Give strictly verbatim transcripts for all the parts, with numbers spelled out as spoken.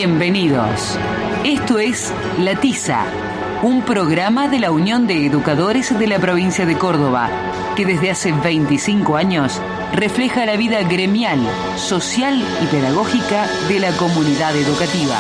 Bienvenidos. Esto es La Tiza, un programa de la Unión de Educadores de la provincia de Córdoba, que desde hace veinticinco años refleja la vida gremial, social y pedagógica de la comunidad educativa.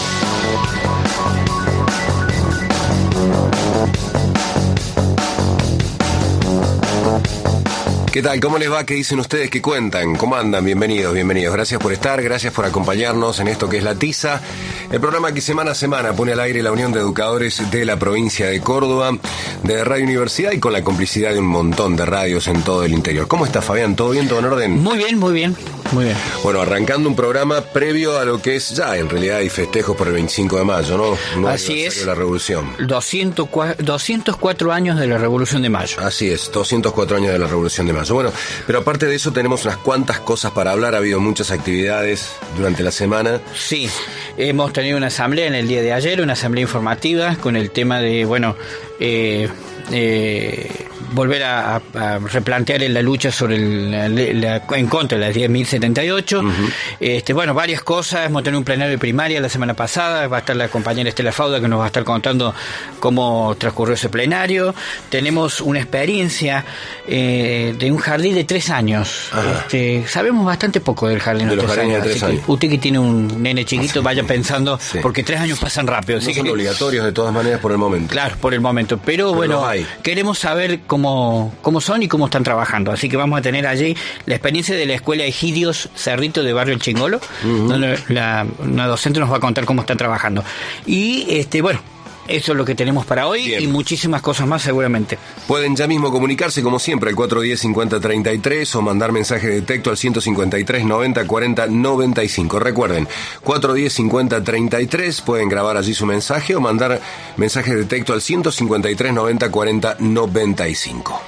¿Qué tal? ¿Cómo les va? ¿Qué dicen ustedes? ¿Qué cuentan? ¿Cómo andan? Bienvenidos, bienvenidos. Gracias por estar, gracias por acompañarnos en esto que es La Tiza, el programa que semana a semana pone al aire la Unión de Educadores de la provincia de Córdoba, de Radio Universidad y con la complicidad de un montón de radios en todo el interior. ¿Cómo está, Fabián? ¿Todo bien? ¿Todo en orden? Muy bien, muy bien, muy bien. Bueno, arrancando un programa previo a lo que es ya, en realidad, hay festejos por el veinticinco de mayo, ¿no? No Así es. De la Revolución. doscientos cuatro años de la Revolución de Mayo. Así es, doscientos cuatro años de la Revolución de Mayo. Bueno, pero aparte de eso tenemos unas cuantas cosas para hablar. Ha habido muchas actividades durante la semana. Sí, hemos tenido una asamblea en el día de ayer, una asamblea informativa con el tema de, bueno, eh, eh, volver a, a replantear la lucha sobre el, la, la, en contra de las diez mil setenta y ocho. Uh-huh. Este, bueno, varias cosas. Hemos tenido un plenario de primaria la semana pasada. Va a estar la compañera Estela Fauda que nos va a estar contando cómo transcurrió ese plenario. Tenemos una experiencia eh, de un jardín de tres años. Este, sabemos bastante poco del jardín de, de los tres años. De tres años. Usted que tiene un nene chiquito, vaya pensando, sí, porque tres años pasan rápido. No así son que, obligatorios de todas maneras por el momento. Claro, por el momento. Pero, Pero bueno, queremos saber cómo Cómo, cómo son y cómo están trabajando. Así que vamos a tener allí la experiencia de la Escuela Egidios Cerrito de Barrio El Chingolo, uh-huh, donde la, una docente nos va a contar cómo están trabajando. Y este bueno, eso es lo que tenemos para hoy. Bien. Y muchísimas cosas más seguramente. Pueden ya mismo comunicarse como siempre al cuatro uno cero, cinco cero tres tres o mandar mensaje de texto al ciento cincuenta y tres, noventa, cuarenta, noventa y cinco. Recuerden, cuatro uno cero, cinco cero tres tres, pueden grabar allí su mensaje o mandar mensaje de texto al ciento cincuenta y tres, noventa, cuarenta, noventa y cinco.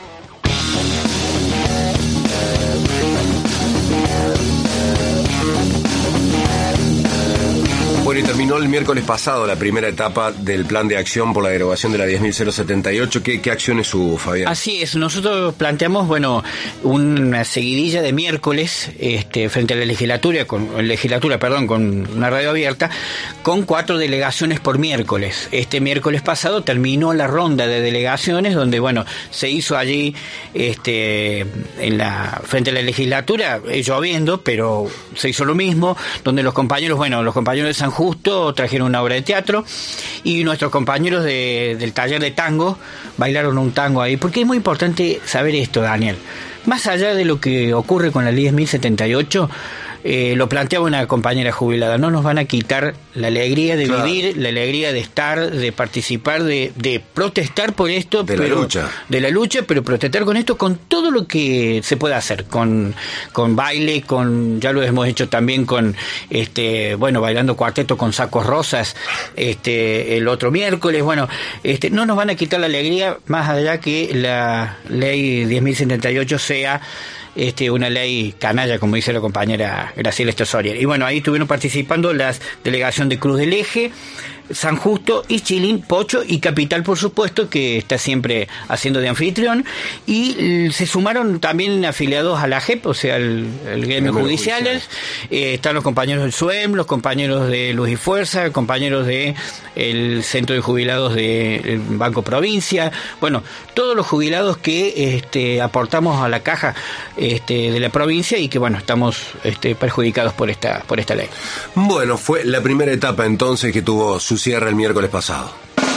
Bueno, y terminó el miércoles pasado la primera etapa del plan de acción por la derogación de la diez mil setenta y ocho. ¿Qué, qué acciones hubo, Fabián? Así es, nosotros planteamos, bueno, una seguidilla de miércoles este, frente a la legislatura, con legislatura, perdón, con una radio abierta, con cuatro delegaciones por miércoles. Este miércoles pasado terminó la ronda de delegaciones, donde, bueno, se hizo allí, este, en la frente a la legislatura, eh, lloviendo, pero se hizo lo mismo, donde los compañeros, bueno, los compañeros de San Justo trajeron una obra de teatro y nuestros compañeros de, del taller de tango bailaron un tango ahí, porque es muy importante saber esto, Daniel. Más allá de lo que ocurre con la diez mil setenta y ocho, eh, lo planteaba una compañera jubilada, no nos van a quitar la alegría de claro. vivir, la alegría de estar, de participar, de, de protestar por esto, de pero, la lucha, de la lucha, pero protestar con esto, con todo lo que se puede hacer, con, con baile, con, ya lo hemos hecho también con, este, bueno, bailando cuarteto con sacos rosas, este, el otro miércoles, bueno, este, no nos van a quitar la alegría, más allá que la ley diez mil setenta y ocho sea Este, una ley canalla, como dice la compañera Graciela Estosorier. Y bueno, ahí estuvieron participando las delegación de Cruz del Eje, San Justo, Ischilín, Pocho y Capital, por supuesto, que está siempre haciendo de anfitrión, y se sumaron también afiliados a la J E P, o sea, el, el gremio judicial. Eh, están los compañeros del S U E M, los compañeros de Luz y Fuerza, compañeros de el Centro de Jubilados del Banco Provincia, bueno, todos los jubilados que este, aportamos a la caja este, de la provincia y que, bueno, estamos este, perjudicados por esta, por esta ley. Bueno, fue la primera etapa entonces que tuvo su cierre el miércoles pasado.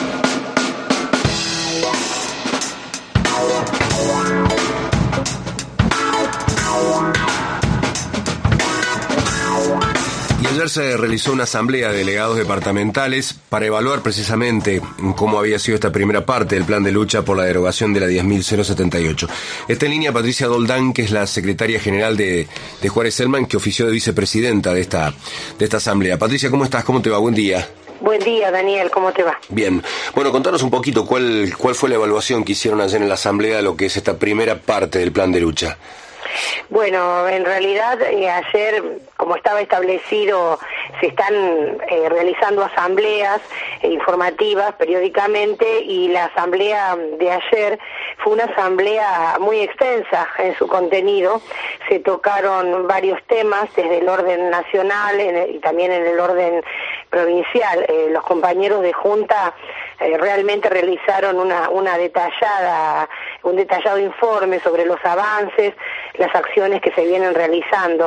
Y ayer se realizó una asamblea de delegados departamentales para evaluar precisamente cómo había sido esta primera parte del plan de lucha por la derogación de la diez mil setenta y ocho. Está en línea Patricia Doldán, que es la secretaria general de, de Juárez Selman, que ofició de vicepresidenta de esta, de esta asamblea. Patricia, ¿cómo estás? ¿Cómo te va? Buen día. Buen día, Daniel, ¿cómo te va? Bien. Bueno, contanos un poquito cuál, cuál fue la evaluación que hicieron ayer en la asamblea de lo que es esta primera parte del plan de lucha. Bueno, en realidad eh, ayer, como estaba establecido, se están eh, realizando asambleas eh, informativas periódicamente, y la asamblea de ayer fue una asamblea muy extensa en su contenido. Se tocaron varios temas desde el orden nacional en el, y también en el orden provincial. Eh, los compañeros de Junta eh, realmente realizaron una, una detallada, un detallado informe sobre los avances, las acciones que se vienen realizando.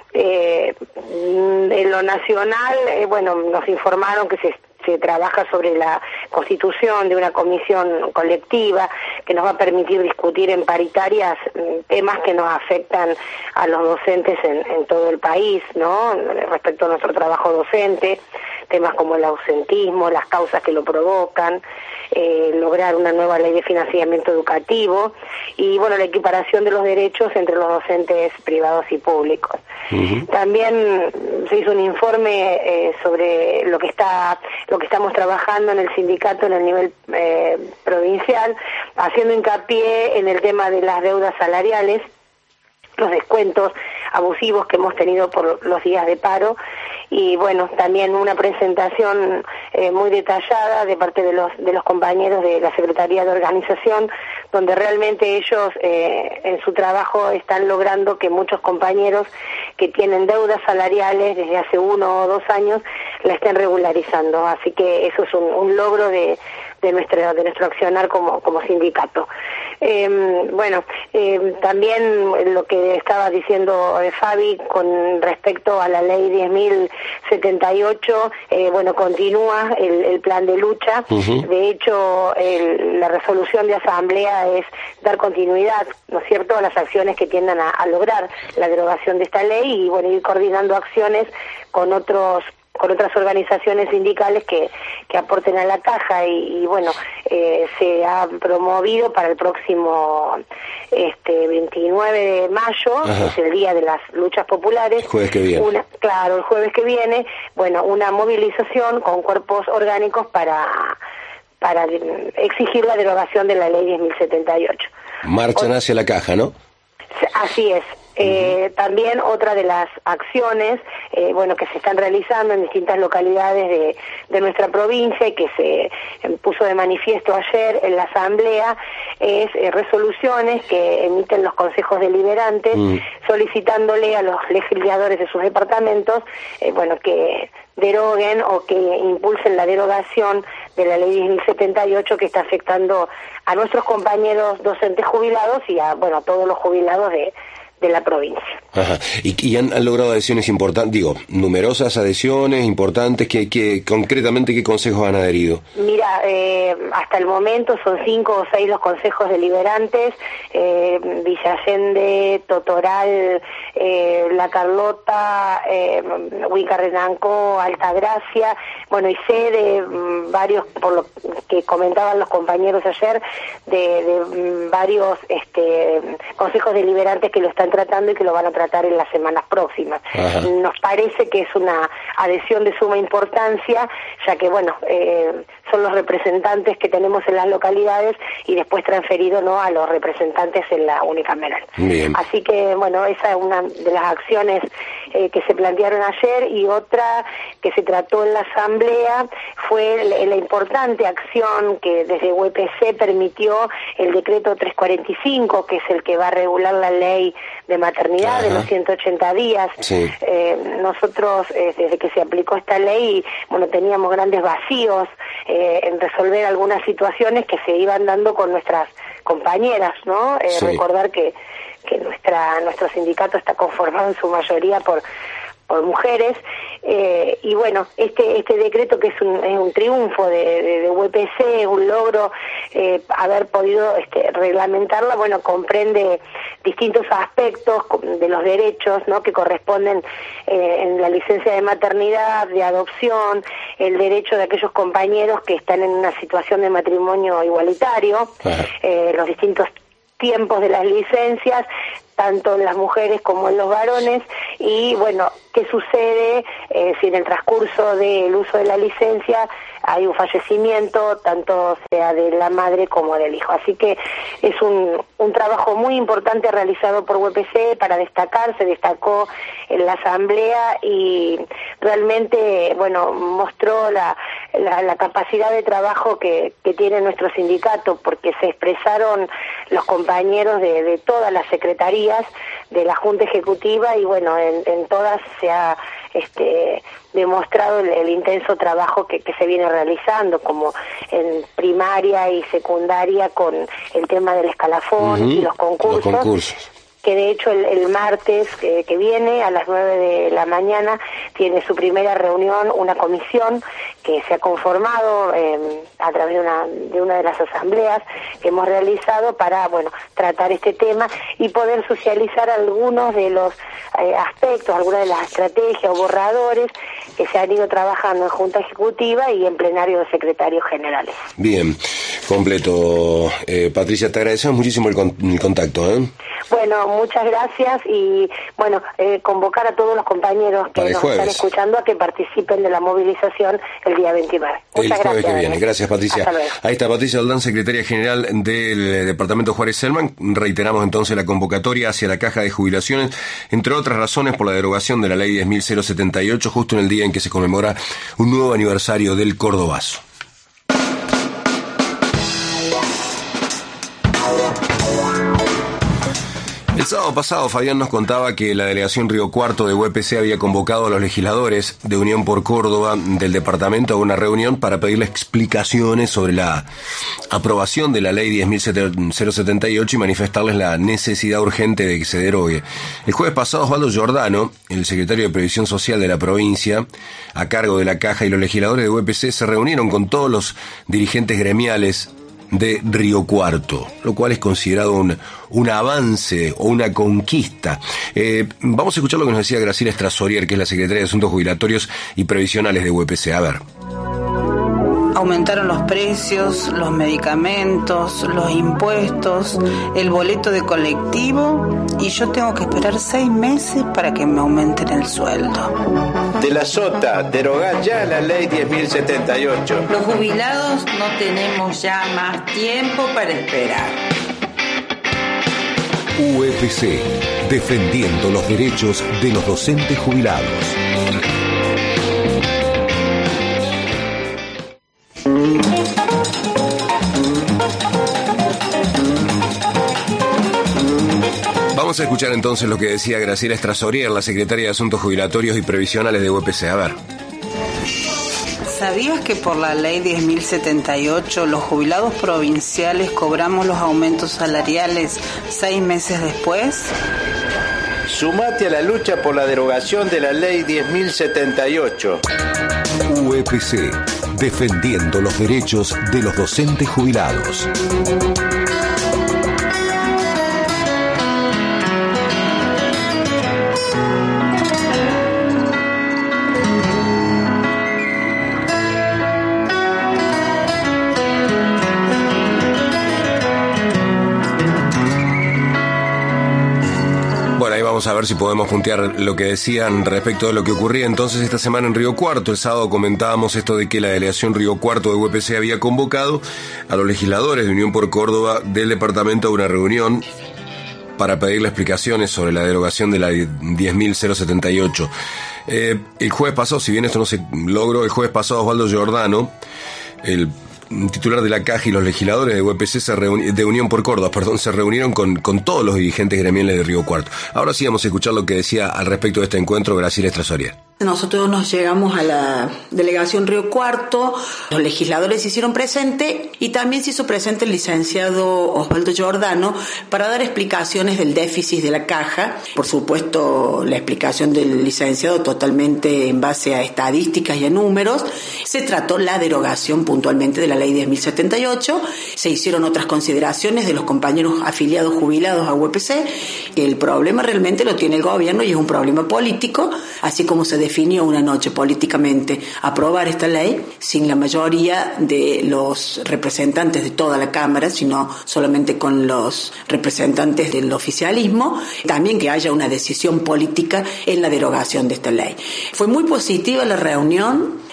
Eh, en lo nacional, eh, bueno, nos informaron que se se trabaja sobre la constitución de una comisión colectiva que nos va a permitir discutir en paritarias temas que nos afectan a los docentes en, en todo el país, ¿no? Respecto a nuestro trabajo docente, temas como el ausentismo, las causas que lo provocan, eh, lograr una nueva ley de financiamiento educativo y, bueno, la equiparación de los derechos entre los docentes privados y públicos. Uh-huh. También se hizo un informe eh, sobre lo que está lo que estamos trabajando en el sindicato en el nivel eh, provincial, haciendo hincapié en el tema de las deudas salariales, los descuentos abusivos que hemos tenido por los días de paro y, bueno, también una presentación eh, muy detallada de parte de los de los compañeros de la Secretaría de Organización, donde realmente ellos eh, en su trabajo están logrando que muchos compañeros que tienen deudas salariales desde hace uno o dos años la estén regularizando, así que eso es un, un logro de, de nuestro de nuestro accionar como como sindicato. Eh, bueno, eh, también lo que estaba diciendo eh, Fabi con respecto a la ley diez mil setenta y ocho, eh, bueno, continúa el, el plan de lucha. Uh-huh. De hecho, el, la resolución de asamblea es dar continuidad, ¿no es cierto?, a las acciones que tiendan a, a lograr la derogación de esta ley y, bueno, ir coordinando acciones con otros con otras organizaciones sindicales que, que aporten a la caja y, y bueno, eh, se ha promovido para el próximo este veintinueve de mayo, Ajá. que es el Día de las Luchas Populares. Jueves que viene. Una, claro, el jueves que viene, bueno, una movilización con cuerpos orgánicos para, para exigir la derogación de la ley diez mil setenta y ocho. Marchan o, hacia la caja, ¿no? Así es. Eh, uh-huh. También otra de las acciones eh, bueno que se están realizando en distintas localidades de, de nuestra provincia y que se eh, puso de manifiesto ayer en la asamblea es eh, resoluciones que emiten los consejos deliberantes uh-huh. solicitándole a los legisladores de sus departamentos eh, bueno que deroguen o que impulsen la derogación de la ley diez mil setenta y ocho que está afectando a nuestros compañeros docentes jubilados y a bueno a todos los jubilados de de la provincia. Ajá. ¿Y, y han, han logrado adhesiones importantes, digo, numerosas adhesiones importantes? que, que concretamente qué consejos han adherido? Mira, eh, hasta el momento son cinco o seis los consejos deliberantes, eh, Villa Allende, Totoral, eh, La Carlota, eh, Huaycarrenanco, Altagracia, bueno, y sé de mm, varios, por lo que comentaban los compañeros ayer, de, de mm, varios este, consejos deliberantes que lo están tratando y que lo van a tratar en las semanas próximas. Ajá. Nos parece que es una adhesión de suma importancia, ya que, bueno, eh, son los representantes que tenemos en las localidades y después transferido, ¿no?, a los representantes en la unicameral. Bien. Así que, bueno, esa es una de las acciones eh, que se plantearon ayer, y otra que se trató en la asamblea fue la, la importante acción que desde U P C permitió el decreto trescientos cuarenta y cinco, que es el que va a regular la ley de maternidad. Ajá. De los ciento ochenta días. Sí. Eh, nosotros, eh, desde que se aplicó esta ley, bueno, teníamos grandes vacíos eh, en resolver algunas situaciones que se iban dando con nuestras compañeras, ¿no? Eh, sí. Recordar que, que nuestra nuestro sindicato está conformado en su mayoría por por mujeres, eh, y bueno, este este decreto, que es un, es un triunfo de, de, de U P C, un logro eh, haber podido este, reglamentarla, bueno, comprende distintos aspectos de los derechos, ¿no?, que corresponden eh, en la licencia de maternidad, de adopción, el derecho de aquellos compañeros que están en una situación de matrimonio igualitario, eh, los distintos tiempos de las licencias, tanto en las mujeres como en los varones, y bueno, ¿qué sucede eh, si en el transcurso del uso de la licencia hay un fallecimiento, tanto sea de la madre como del hijo? Así que es un, un trabajo muy importante realizado por U P C para destacar, se destacó en la asamblea y realmente, bueno, mostró la, la, la capacidad de trabajo que, que tiene nuestro sindicato, porque se expresaron los compañeros de, de todas las secretarías de la Junta Ejecutiva y bueno, en, en todas se ha este, demostrado el, el intenso trabajo que, que se viene realizando, como en primaria y secundaria con el tema del escalafón uh-huh. y los concursos. Los concursos. Que de hecho el, el martes que, que viene a las nueve de la mañana tiene su primera reunión una comisión que se ha conformado eh, a través de una, de una de las asambleas que hemos realizado para, bueno, tratar este tema y poder socializar algunos de los eh, aspectos, algunas de las estrategias o borradores que se han ido trabajando en Junta Ejecutiva y en plenario de secretarios generales. Bien, completo. Eh, Patricia, te agradecemos muchísimo el, con, el contacto, ¿eh? Bueno, muchas gracias y bueno, eh, convocar a todos los compañeros que nos jueves. están escuchando a que participen de la movilización el día veintinueve. Muchas el jueves gracias, que viene. Gracias, Patricia. Ahí está Patricia Aldán, secretaria general del Departamento Juárez Selman. Reiteramos entonces la convocatoria hacia la Caja de Jubilaciones, entre otras razones por la derogación de la Ley diez mil setenta y ocho, justo en el día en que se conmemora un nuevo aniversario del Cordobazo. El sábado pasado, Fabián nos contaba que la delegación Río Cuarto de U E P C había convocado a los legisladores de Unión por Córdoba del departamento a una reunión para pedirle explicaciones sobre la aprobación de la ley diez mil setenta y ocho y manifestarles la necesidad urgente de que se derogue. El jueves pasado, Osvaldo Giordano, el secretario de Previsión Social de la provincia, a cargo de la Caja, y los legisladores de U E P C se reunieron con todos los dirigentes gremiales de Río Cuarto, lo cual es considerado un, un avance o una conquista. Eh, vamos a escuchar lo que nos decía Graciela Estrasorier, que es la secretaria de Asuntos Jubilatorios y Previsionales de U E P C. A ver. Aumentaron los precios, los medicamentos, los impuestos, el boleto de colectivo y yo tengo que esperar seis meses para que me aumenten el sueldo. De la Sota, derogar ya la ley diez mil setenta y ocho. Los jubilados no tenemos ya más tiempo para esperar. U E P C, defendiendo los derechos de los docentes jubilados. Vamos a escuchar entonces lo que decía Graciela Estrasorier, la secretaria de Asuntos Jubilatorios y Previsionales de U E P C. A ver. ¿Sabías que por la ley diez mil setenta y ocho los jubilados provinciales cobramos los aumentos salariales seis meses después? Sumate a la lucha por la derogación de la ley diez mil setenta y ocho. U E P C, defendiendo los derechos de los docentes jubilados. Vamos a ver si podemos puntear lo que decían respecto de lo que ocurría entonces esta semana en Río Cuarto. El sábado comentábamos esto de que la delegación Río Cuarto de U E P C había convocado a los legisladores de Unión por Córdoba del departamento a una reunión para pedirle explicaciones sobre la derogación de la diez mil setenta y ocho. Eh, el jueves pasado, si bien esto no se logró, el jueves pasado Osvaldo Giordano, el titular de la Caja, y los legisladores de U E P C se reuni- de Unión por Córdoba, perdón, se reunieron con, con todos los dirigentes gremiales de Río Cuarto. Ahora sí vamos a escuchar lo que decía al respecto de este encuentro Graciela Estrasorier. Nosotros nos llegamos a la delegación Río Cuarto, los legisladores se hicieron presente y también se hizo presente el licenciado Osvaldo Giordano para dar explicaciones del déficit de la Caja. Por supuesto, la explicación del licenciado totalmente en base a estadísticas y a números. Se trató la derogación puntualmente de la ley diez mil setenta y ocho. Se hicieron otras consideraciones de los compañeros afiliados jubilados a U E P C. El problema realmente lo tiene el gobierno y es un problema político, así como se definió una noche políticamente aprobar esta ley sin la mayoría de los representantes de toda la Cámara, sino solamente con los representantes del oficialismo, también que haya una decisión política en la derogación de esta ley. Fue muy positiva la reunión.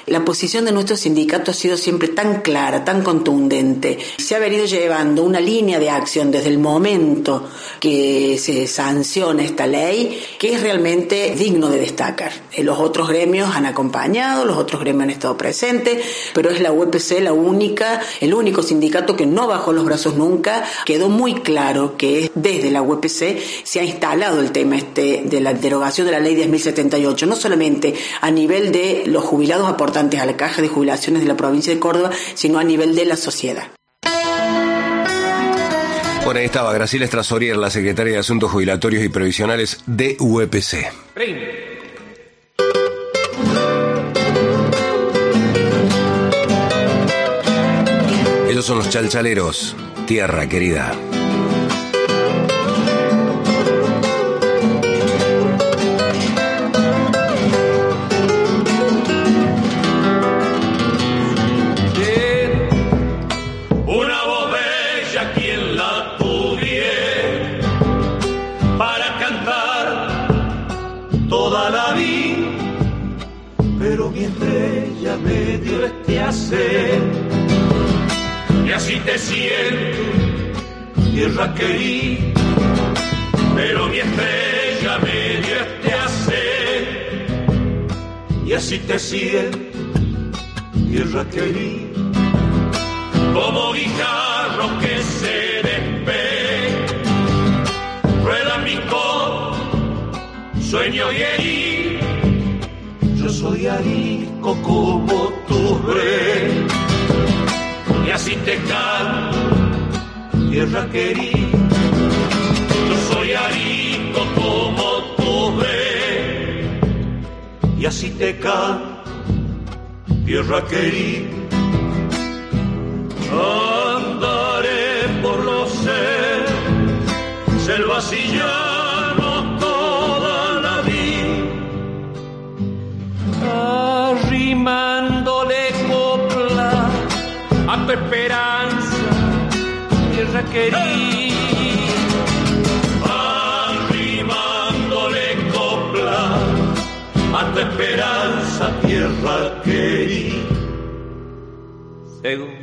La posición de nuestro sindicato ha sido siempre tan clara, tan contundente. Se ha venido llevando una línea de acción desde el momento que se sanciona esta ley, que es realmente digno de destacar. Los otros gremios han acompañado, los otros gremios han estado presentes, pero es la U E P C la única, el único sindicato que no bajó los brazos nunca. Quedó muy claro que desde la U E P C se ha instalado el tema este de la derogación de la ley diez mil setenta y ocho, no solamente a nivel de los jubilados aportantes a la Caja de Jubilaciones de la provincia de Córdoba, sino a nivel de la sociedad. Bueno, ahí estaba Graciela Estrasorier, la secretaria de Asuntos Jubilatorios y Previsionales de U E P C. Ellos son los Chalchaleros, Tierra Querida. Y así te siento, tierra querida, pero mi estrella me dio este hacer. Y así te siento, tierra querida, como guijarro que se despega, rueda mi cor, sueño y herido. Yo soy arisco como tu rey, y así te canto, tierra querida. Yo soy arisco como tu rey, y así te canto, tierra querida. Andaré por los cerros, selvas y llanos toda la vida, arrimándole copla a tu esperanza, tierra querida. Arrimándole copla a tu esperanza, tierra querida. Según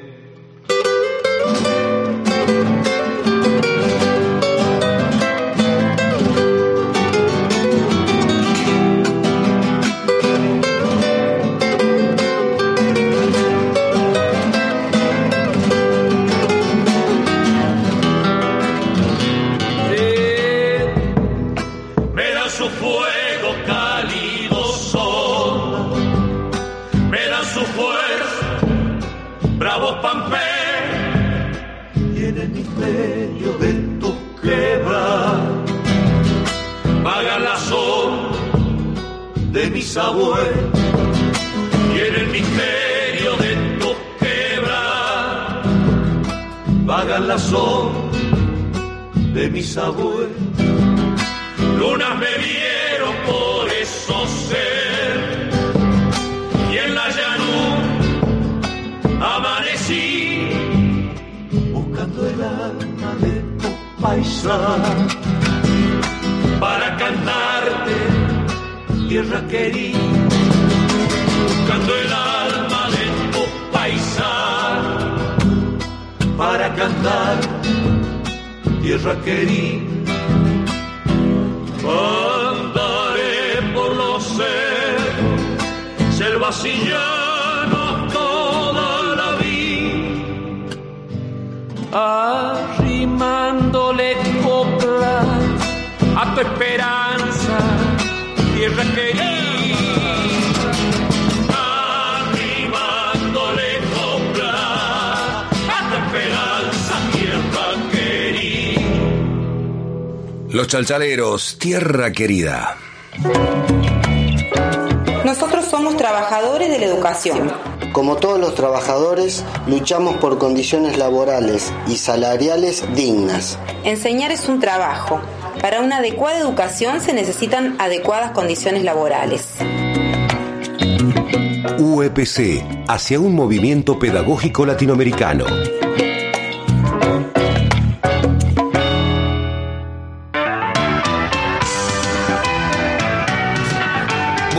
mis abuelos, y en el misterio de tu quebra vagan las sombras de mis abuelos. Lunas me vieron por esos ser, y en la llanura amanecí buscando el alma de tu paisano para cantarte, tierra querida, buscando el alma de tu paisano para cantar, tierra querida. Andaré por los cerros, selvas y llanos toda la vida, arrimándole coplas a tu esperanza, tierra querida. Arrimándole copla a tu esperanza, tierra querida. Los Chalchaleros, Tierra Querida. Nosotros somos trabajadores de la educación. Como todos los trabajadores, luchamos por condiciones laborales y salariales dignas. Enseñar es un trabajo. Para una adecuada educación se necesitan adecuadas condiciones laborales. U E P C, hacia un movimiento pedagógico latinoamericano.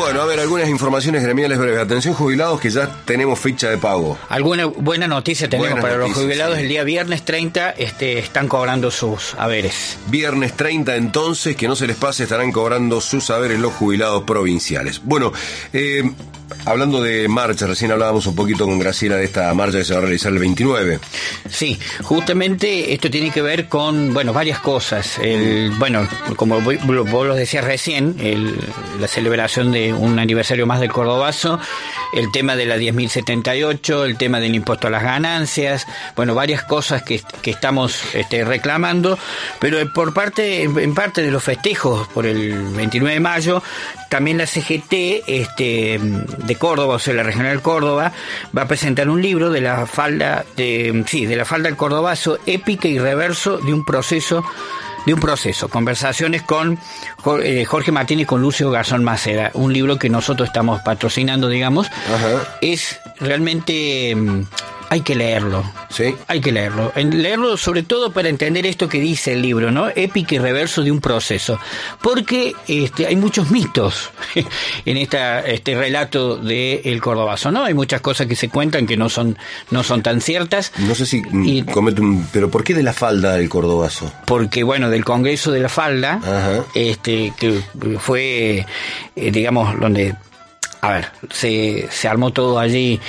Bueno, a ver, algunas informaciones gremiales breves. Atención, jubilados, que ya tenemos fecha de pago. Alguna buena noticia tenemos Buenas para noticias, los jubilados. Sí. El día viernes treinta este, están cobrando sus haberes. Viernes treinta, entonces, que no se les pase, estarán cobrando sus haberes los jubilados provinciales. Bueno, eh, hablando de marcha, recién hablábamos un poquito con Graciela de esta marcha que se va a realizar el veintinueve. Sí, justamente esto tiene que ver con, bueno, varias cosas. El, bueno, como vos lo decías recién, el, la celebración de un aniversario más del Cordobazo, el tema de la diez mil setenta y ocho, el tema del impuesto a las ganancias, bueno, varias cosas que, que estamos este, reclamando, pero por parte, en parte de los festejos por el veintinueve de mayo, también la C G T este, de Córdoba, o sea, la Regional Córdoba, va a presentar un libro de la falda, de, sí, de la falda del Cordobazo, épica y reverso de un proceso de un proceso, conversaciones con Jorge Martínez y con Lucio Garzón Maceda, un libro que nosotros estamos patrocinando, digamos. Ajá. Es realmente... hay que leerlo, ¿sí? Hay que leerlo. Leerlo sobre todo para entender esto que dice el libro, ¿no? Épica y reverso de un proceso. Porque este, hay muchos mitos en esta, este relato de El Cordobazo, ¿no? Hay muchas cosas que se cuentan que no son, no son tan ciertas. No sé si y, comete un... pero ¿por qué de la falda del Cordobazo? Porque, bueno, del Congreso de la Falda, Ajá. este que fue, eh, digamos, donde... A ver, se, se armó todo allí,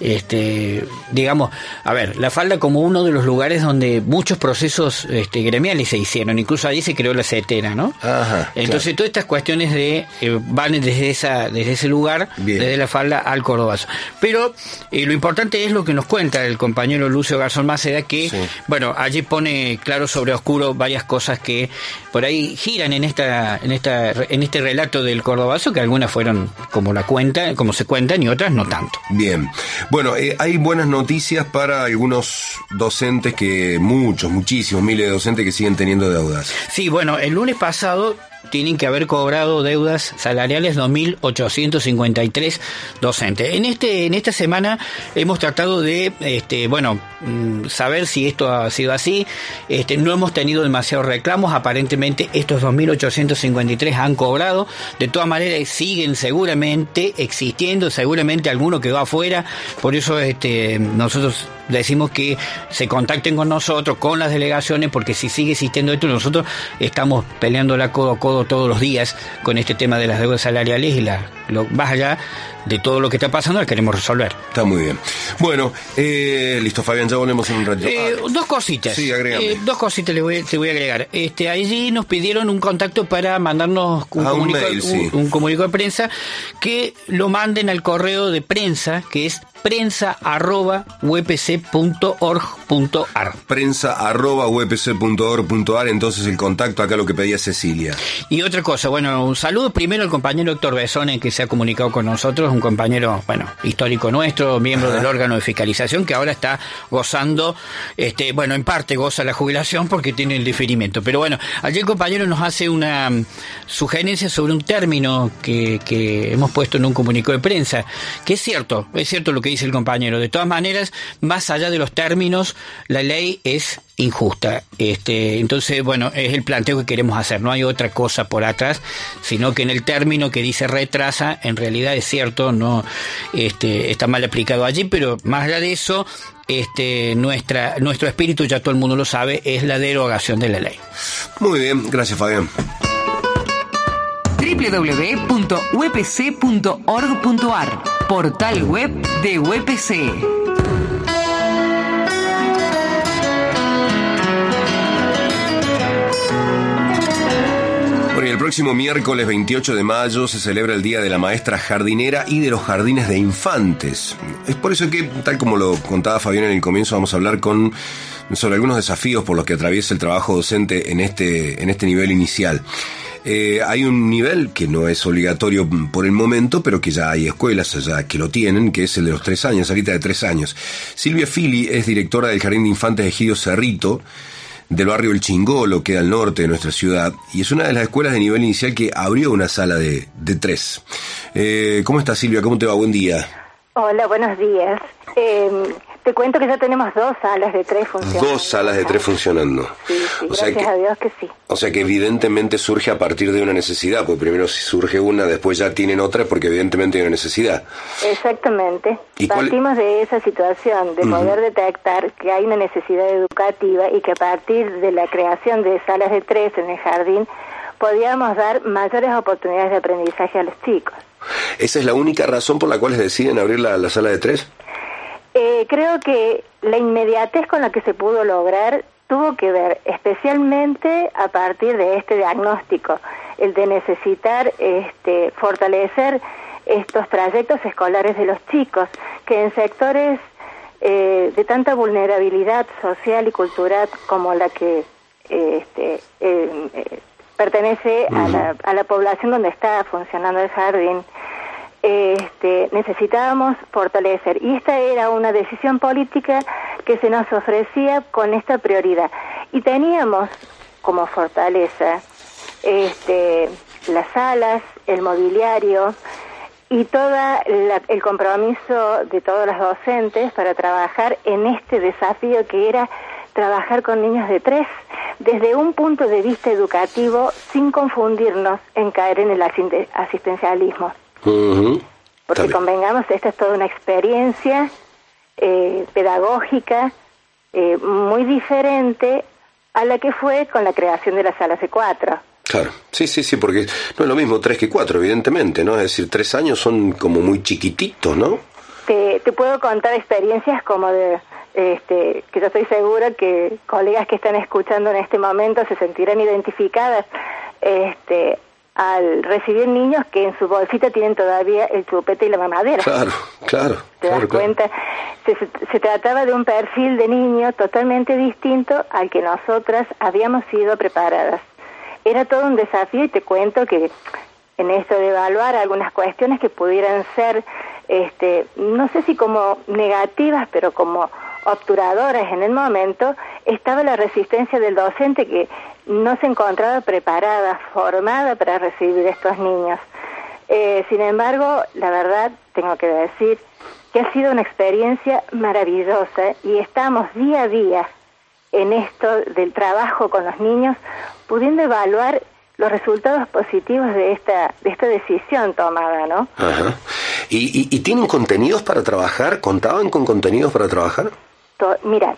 este, digamos, a ver, la falda como uno de los lugares donde muchos procesos este, gremiales se hicieron, incluso allí se creó la CETERA, ¿no? Ajá, Entonces claro. Todas estas cuestiones de eh, van desde esa desde ese lugar, Bien. Desde la falda al Cordobazo. Pero eh, lo importante es lo que nos cuenta el compañero Lucio Garzón Maceda, que, sí. bueno, allí pone claro sobre oscuro varias cosas que por ahí giran en esta en esta en este relato del Cordobazo, que algunas fueron como la cuenta como se cuentan y otras no tanto. Bien, bueno, eh, hay buenas noticias para algunos docentes que, muchos, muchísimos, miles de docentes que siguen teniendo deudas. Sí, bueno, el lunes pasado tienen que haber cobrado deudas salariales dos mil ochocientos cincuenta y tres docentes. En este en esta semana hemos tratado de este bueno saber si esto ha sido así. Este no hemos tenido demasiados reclamos, aparentemente estos dos mil ochocientos cincuenta y tres han cobrado. De todas maneras siguen seguramente existiendo, seguramente alguno quedó afuera, por eso este nosotros decimos que se contacten con nosotros, con las delegaciones, porque si sigue existiendo esto, nosotros estamos peleando la codo a codo todos los días con este tema de las deudas salariales y la, lo, más allá de todo lo que está pasando, la queremos resolver. Está muy bien. Bueno, eh, listo, Fabián, ya volvemos en un ratito. Eh, ah, dos cositas. Sí, agrégame. Eh, dos cositas le voy, te voy a agregar. Este, allí nos pidieron un contacto para mandarnos un, ah, comunicado, un, mail, sí. un, un comunicado de prensa, que lo manden al correo de prensa, que es prensa arroba u e p c punto org punto a r. Prensa arroba u e p c punto org punto a r, entonces el contacto acá lo que pedía Cecilia. Y otra cosa, bueno, un saludo primero al compañero Héctor Besone, que se ha comunicado con nosotros, un compañero, bueno, histórico nuestro, miembro Ajá. del órgano de fiscalización, que ahora está gozando, este, bueno, en parte goza la jubilación porque tiene el diferimiento. Pero bueno, allí el compañero nos hace una um, sugerencia sobre un término que, que hemos puesto en un comunicado de prensa, que es cierto, es cierto lo que dice el compañero. De todas maneras, más allá de los términos, la ley es injusta. Este, entonces, bueno, es el planteo que queremos hacer. No hay otra cosa por atrás, sino que en el término que dice retrasa, en realidad es cierto, no, este, está mal aplicado allí, pero más allá de eso, este, nuestra, nuestro espíritu, ya todo el mundo lo sabe, es la derogación de la ley. Muy bien, gracias, Fabián. doble u doble u doble u punto u e p c punto org punto a r, portal web de U E P C. Bueno, y el próximo miércoles veintiocho de mayo se celebra el Día de la Maestra Jardinera y de los Jardines de Infantes. Es por eso que, tal como lo contaba Fabián en el comienzo, vamos a hablar con sobre algunos desafíos por los que atraviesa el trabajo docente en este, en este nivel inicial. Eh, hay un nivel que no es obligatorio por el momento, pero que ya hay escuelas ya que lo tienen, que es el de los tres años, ahorita de tres años. Silvia Fili es directora del Jardín de Infantes de Ejido Cerrito, del barrio El Chingolo, que es al norte de nuestra ciudad, y es una de las escuelas de nivel inicial que abrió una sala de, de tres. Eh, ¿Cómo estás, Silvia? ¿Cómo te va? Buen día. Hola, buenos días. Eh, Te cuento que ya tenemos dos salas de tres funcionando. Dos salas de tres funcionando. Sí, sí, o gracias sea que, a Dios que sí. O sea que evidentemente surge a partir de una necesidad, porque primero si surge una, después ya tienen otra, porque evidentemente hay una necesidad. Exactamente. ¿Y cuál... Partimos de esa situación, de uh-huh. poder detectar que hay una necesidad educativa y que a partir de la creación de salas de tres en el jardín, podíamos dar mayores oportunidades de aprendizaje a los chicos. ¿Esa es la única razón por la cual deciden abrir la, la sala de tres? Eh, creo que la inmediatez con la que se pudo lograr tuvo que ver especialmente a partir de este diagnóstico, el de necesitar este, fortalecer estos trayectos escolares de los chicos, que en sectores eh, de tanta vulnerabilidad social y cultural como la que eh, este, eh, eh, pertenece uh-huh. a, la, a la población donde está funcionando el jardín, Este, necesitábamos fortalecer, y esta era una decisión política que se nos ofrecía con esta prioridad, y teníamos como fortaleza este, las salas, el mobiliario y todo el compromiso de todos los docentes para trabajar en este desafío que era trabajar con niños de tres desde un punto de vista educativo, sin confundirnos en caer en el asistencialismo. Uh-huh. Porque convengamos, esta es toda una experiencia eh, pedagógica eh, muy diferente a la que fue con la creación de las salas de cuatro. Claro, sí, sí, sí, porque no es lo mismo tres que cuatro, evidentemente, ¿no? Es decir, tres años son como muy chiquititos, ¿no? Te, te puedo contar experiencias como de, este, que yo estoy segura que colegas que están escuchando en este momento se sentirán identificadas, este... al recibir niños que en su bolsita tienen todavía el chupete y la mamadera. Claro, claro. ¿Te claro, das cuenta? Claro. Se, se trataba de un perfil de niño totalmente distinto al que nosotras habíamos sido preparadas. Era todo un desafío, y te cuento que en esto de evaluar algunas cuestiones que pudieran ser, este, no sé si como negativas, pero como obturadoras en el momento, estaba la resistencia del docente que no se encontraba preparada, formada para recibir estos niños. Eh, sin embargo, la verdad, tengo que decir que ha sido una experiencia maravillosa, y estamos día a día en esto del trabajo con los niños, pudiendo evaluar los resultados positivos de esta de esta decisión tomada, ¿no? Ajá. ¿Y, y, y tienen contenidos para trabajar? ¿Contaban con contenidos para trabajar? To- mira,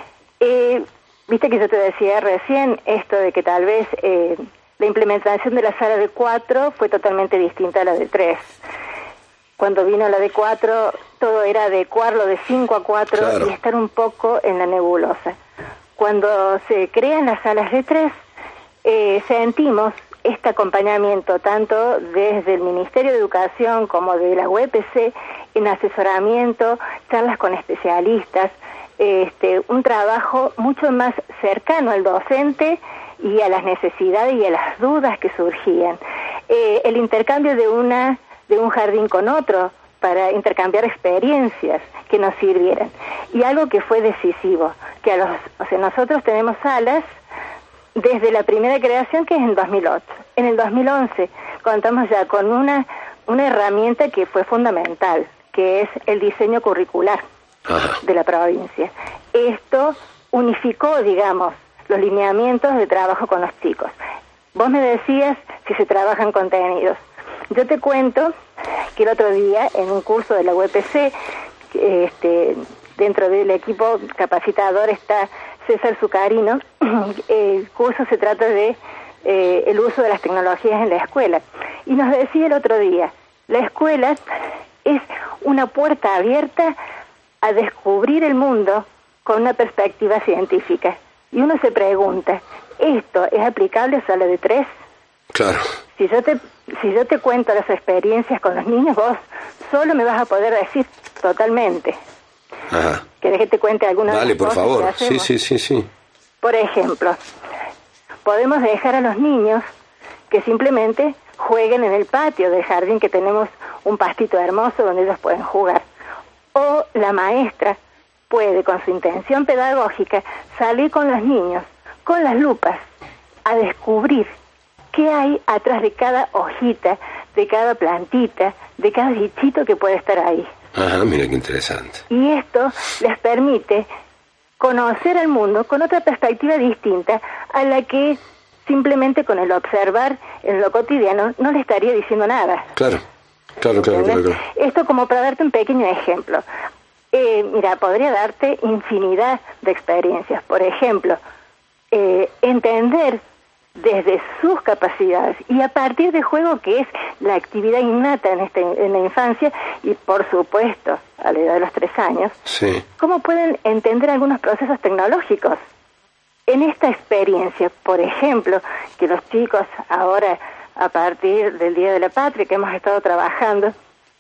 eh, viste que yo te decía recién esto de que tal vez eh, la implementación de la sala de cuatro fue totalmente distinta a la de tres. Cuando vino la de cuatro, todo era adecuarlo de cinco a cuatro, claro, y estar un poco en la nebulosa. Cuando se crean las salas de tres, eh, sentimos este acompañamiento tanto desde el Ministerio de Educación como de la U E P C, en asesoramiento, charlas con especialistas, este, un trabajo mucho más cercano al docente y a las necesidades y a las dudas que surgían. Eh, el intercambio de una de un jardín con otro para intercambiar experiencias que nos sirvieran. Y algo que fue decisivo, que a los, o sea, nosotros tenemos salas desde la primera creación, que es en dos mil ocho. En el dos mil once contamos ya con una, una herramienta que fue fundamental, que es el diseño curricular de la provincia. Esto unificó, digamos, los lineamientos de trabajo con los chicos. Vos me decías si se trabajan contenidos. Yo te cuento que el otro día, en un curso de la U E P C, este, dentro del equipo capacitador está César Zucarino. El curso se trata de eh, el uso de las tecnologías en la escuela. Y nos decía el otro día, la escuela es una puerta abierta a descubrir el mundo con una perspectiva científica. Y uno se pregunta, ¿esto es aplicable a sala de tres? Claro. Si yo te si yo te cuento las experiencias con los niños, vos solo me vas a poder decir totalmente. Ajá. ¿Querés que te cuente alguna Vale, de las por cosas favor. que hacemos? Sí, sí, sí, sí. Por ejemplo, podemos dejar a los niños que simplemente jueguen en el patio del jardín, que tenemos un pastito hermoso donde ellos pueden jugar. O la maestra puede, con su intención pedagógica, salir con los niños, con las lupas, a descubrir qué hay atrás de cada hojita, de cada plantita, de cada bichito que puede estar ahí. Ajá, mira qué interesante. Y esto les permite conocer al mundo con otra perspectiva distinta a la que simplemente con el observar en lo cotidiano no le estaría diciendo nada. Claro, claro, claro, claro, claro. Esto como para darte un pequeño ejemplo. Eh, mira, podría darte infinidad de experiencias. Por ejemplo, eh, entender desde sus capacidades y a partir del juego, que es la actividad innata en, este, en la infancia y por supuesto a la edad de los tres años, sí. cómo pueden entender algunos procesos tecnológicos. En esta experiencia, por ejemplo, que los chicos ahora, a partir del Día de la Patria que hemos estado trabajando,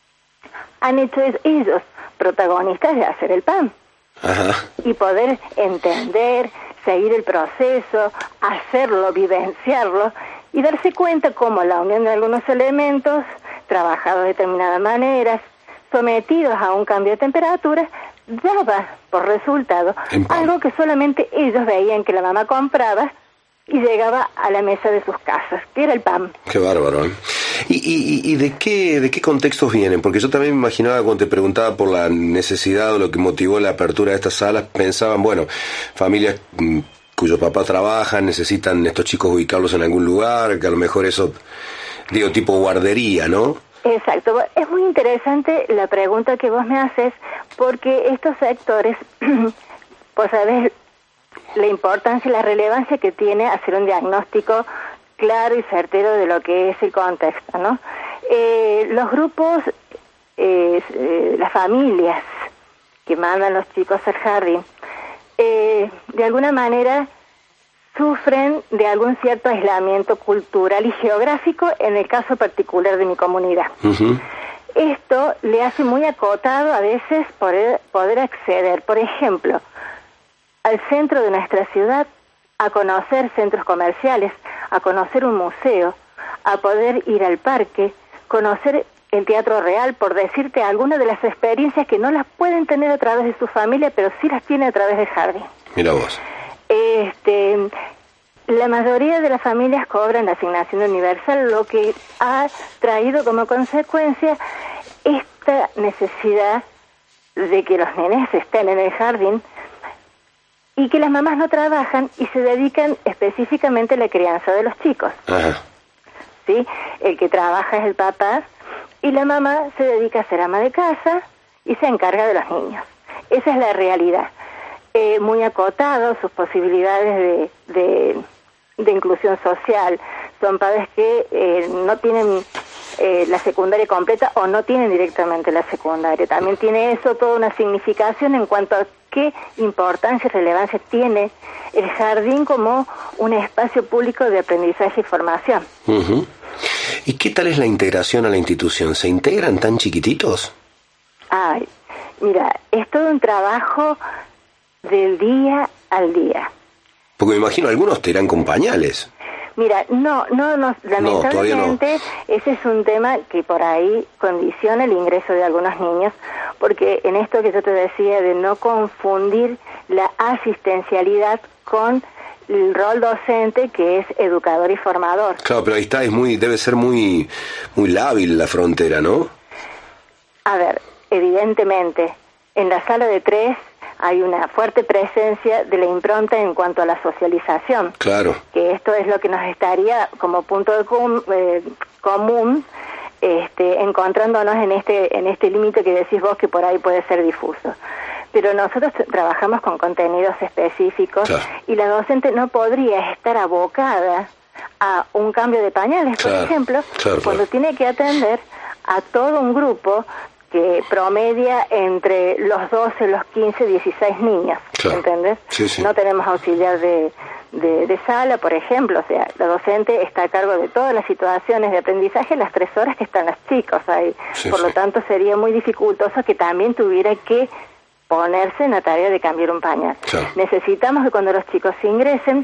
han hecho ellos protagonistas de hacer el pan. Ajá. Y poder entender, seguir el proceso, hacerlo, vivenciarlo y darse cuenta cómo la unión de algunos elementos, trabajados de determinadas maneras, sometidos a un cambio de temperatura, daba por resultado algo que solamente ellos veían que la mamá compraba y llegaba a la mesa de sus casas, que era el pan. Qué bárbaro, ¿eh? ¿Y, y, y de qué de qué contextos vienen? Porque yo también me imaginaba cuando te preguntaba por la necesidad o lo que motivó la apertura de estas salas, pensaban, bueno, familias mm, cuyos papás trabajan, necesitan estos chicos ubicarlos en algún lugar, que a lo mejor eso, digo, tipo guardería, ¿no? Exacto. Es muy interesante la pregunta que vos me haces, porque estos sectores, pues sabés la importancia y la relevancia que tiene hacer un diagnóstico claro y certero de lo que es el contexto, ¿no? Eh, los grupos, eh, eh, las familias que mandan los chicos al jardín, eh, de alguna manera sufren de algún cierto aislamiento cultural y geográfico en el caso particular de mi comunidad. Uh-huh. Esto le hace muy acotado a veces poder, poder acceder, por ejemplo, al centro de nuestra ciudad, a conocer centros comerciales, a conocer un museo, a poder ir al parque, conocer el Teatro Real, por decirte algunas de las experiencias que no las pueden tener a través de su familia, pero sí las tiene a través del jardín. Mira vos. Este, la mayoría de las familias cobran la asignación universal, lo que ha traído como consecuencia esta necesidad de que los nenes estén en el jardín y que las mamás no trabajan y se dedican específicamente a la crianza de los chicos. Ajá. ¿Sí? El que trabaja es el papá y la mamá se dedica a ser ama de casa y se encarga de los niños. Esa es la realidad. Eh, muy acotado sus posibilidades de, de, de inclusión social. Son padres que eh, no tienen eh, la secundaria completa o no tienen directamente la secundaria. También tiene eso toda una significación en cuanto a qué importancia y relevancia tiene el jardín como un espacio público de aprendizaje y formación. Uh-huh. ¿Y qué tal es la integración a la institución? ¿Se integran tan chiquititos? Ay, mira, es todo un trabajo del día al día. Porque me imagino algunos te irán con pañales. Mira, no, no, no, lamentablemente no, ese es un tema que por ahí condiciona el ingreso de algunos niños, porque en esto que yo te decía de no confundir la asistencialidad con el rol docente, que es educador y formador. Claro, pero ahí está, es muy, debe ser muy, muy lábil la frontera, ¿no? A ver, evidentemente, en la sala de tres hay una fuerte presencia de la impronta en cuanto a la socialización. Claro. Que esto es lo que nos estaría como punto de com, eh, común, este, encontrándonos en este en este límite que decís vos que por ahí puede ser difuso. Pero nosotros trabajamos con contenidos específicos, claro, y la docente no podría estar abocada a un cambio de pañales, claro, por ejemplo, claro, cuando claro. tiene que atender a todo un grupo que promedia entre los doce, los quince, dieciséis niños, claro. ¿entendés? Sí, sí. No tenemos auxiliar de, de, de sala, por ejemplo, o sea, la docente está a cargo de todas las situaciones de aprendizaje las tres horas que están los chicos ahí. Sí, por sí. lo tanto, sería muy dificultoso que también tuviera que ponerse en la tarea de cambiar un pañal. Claro. Necesitamos que cuando los chicos ingresen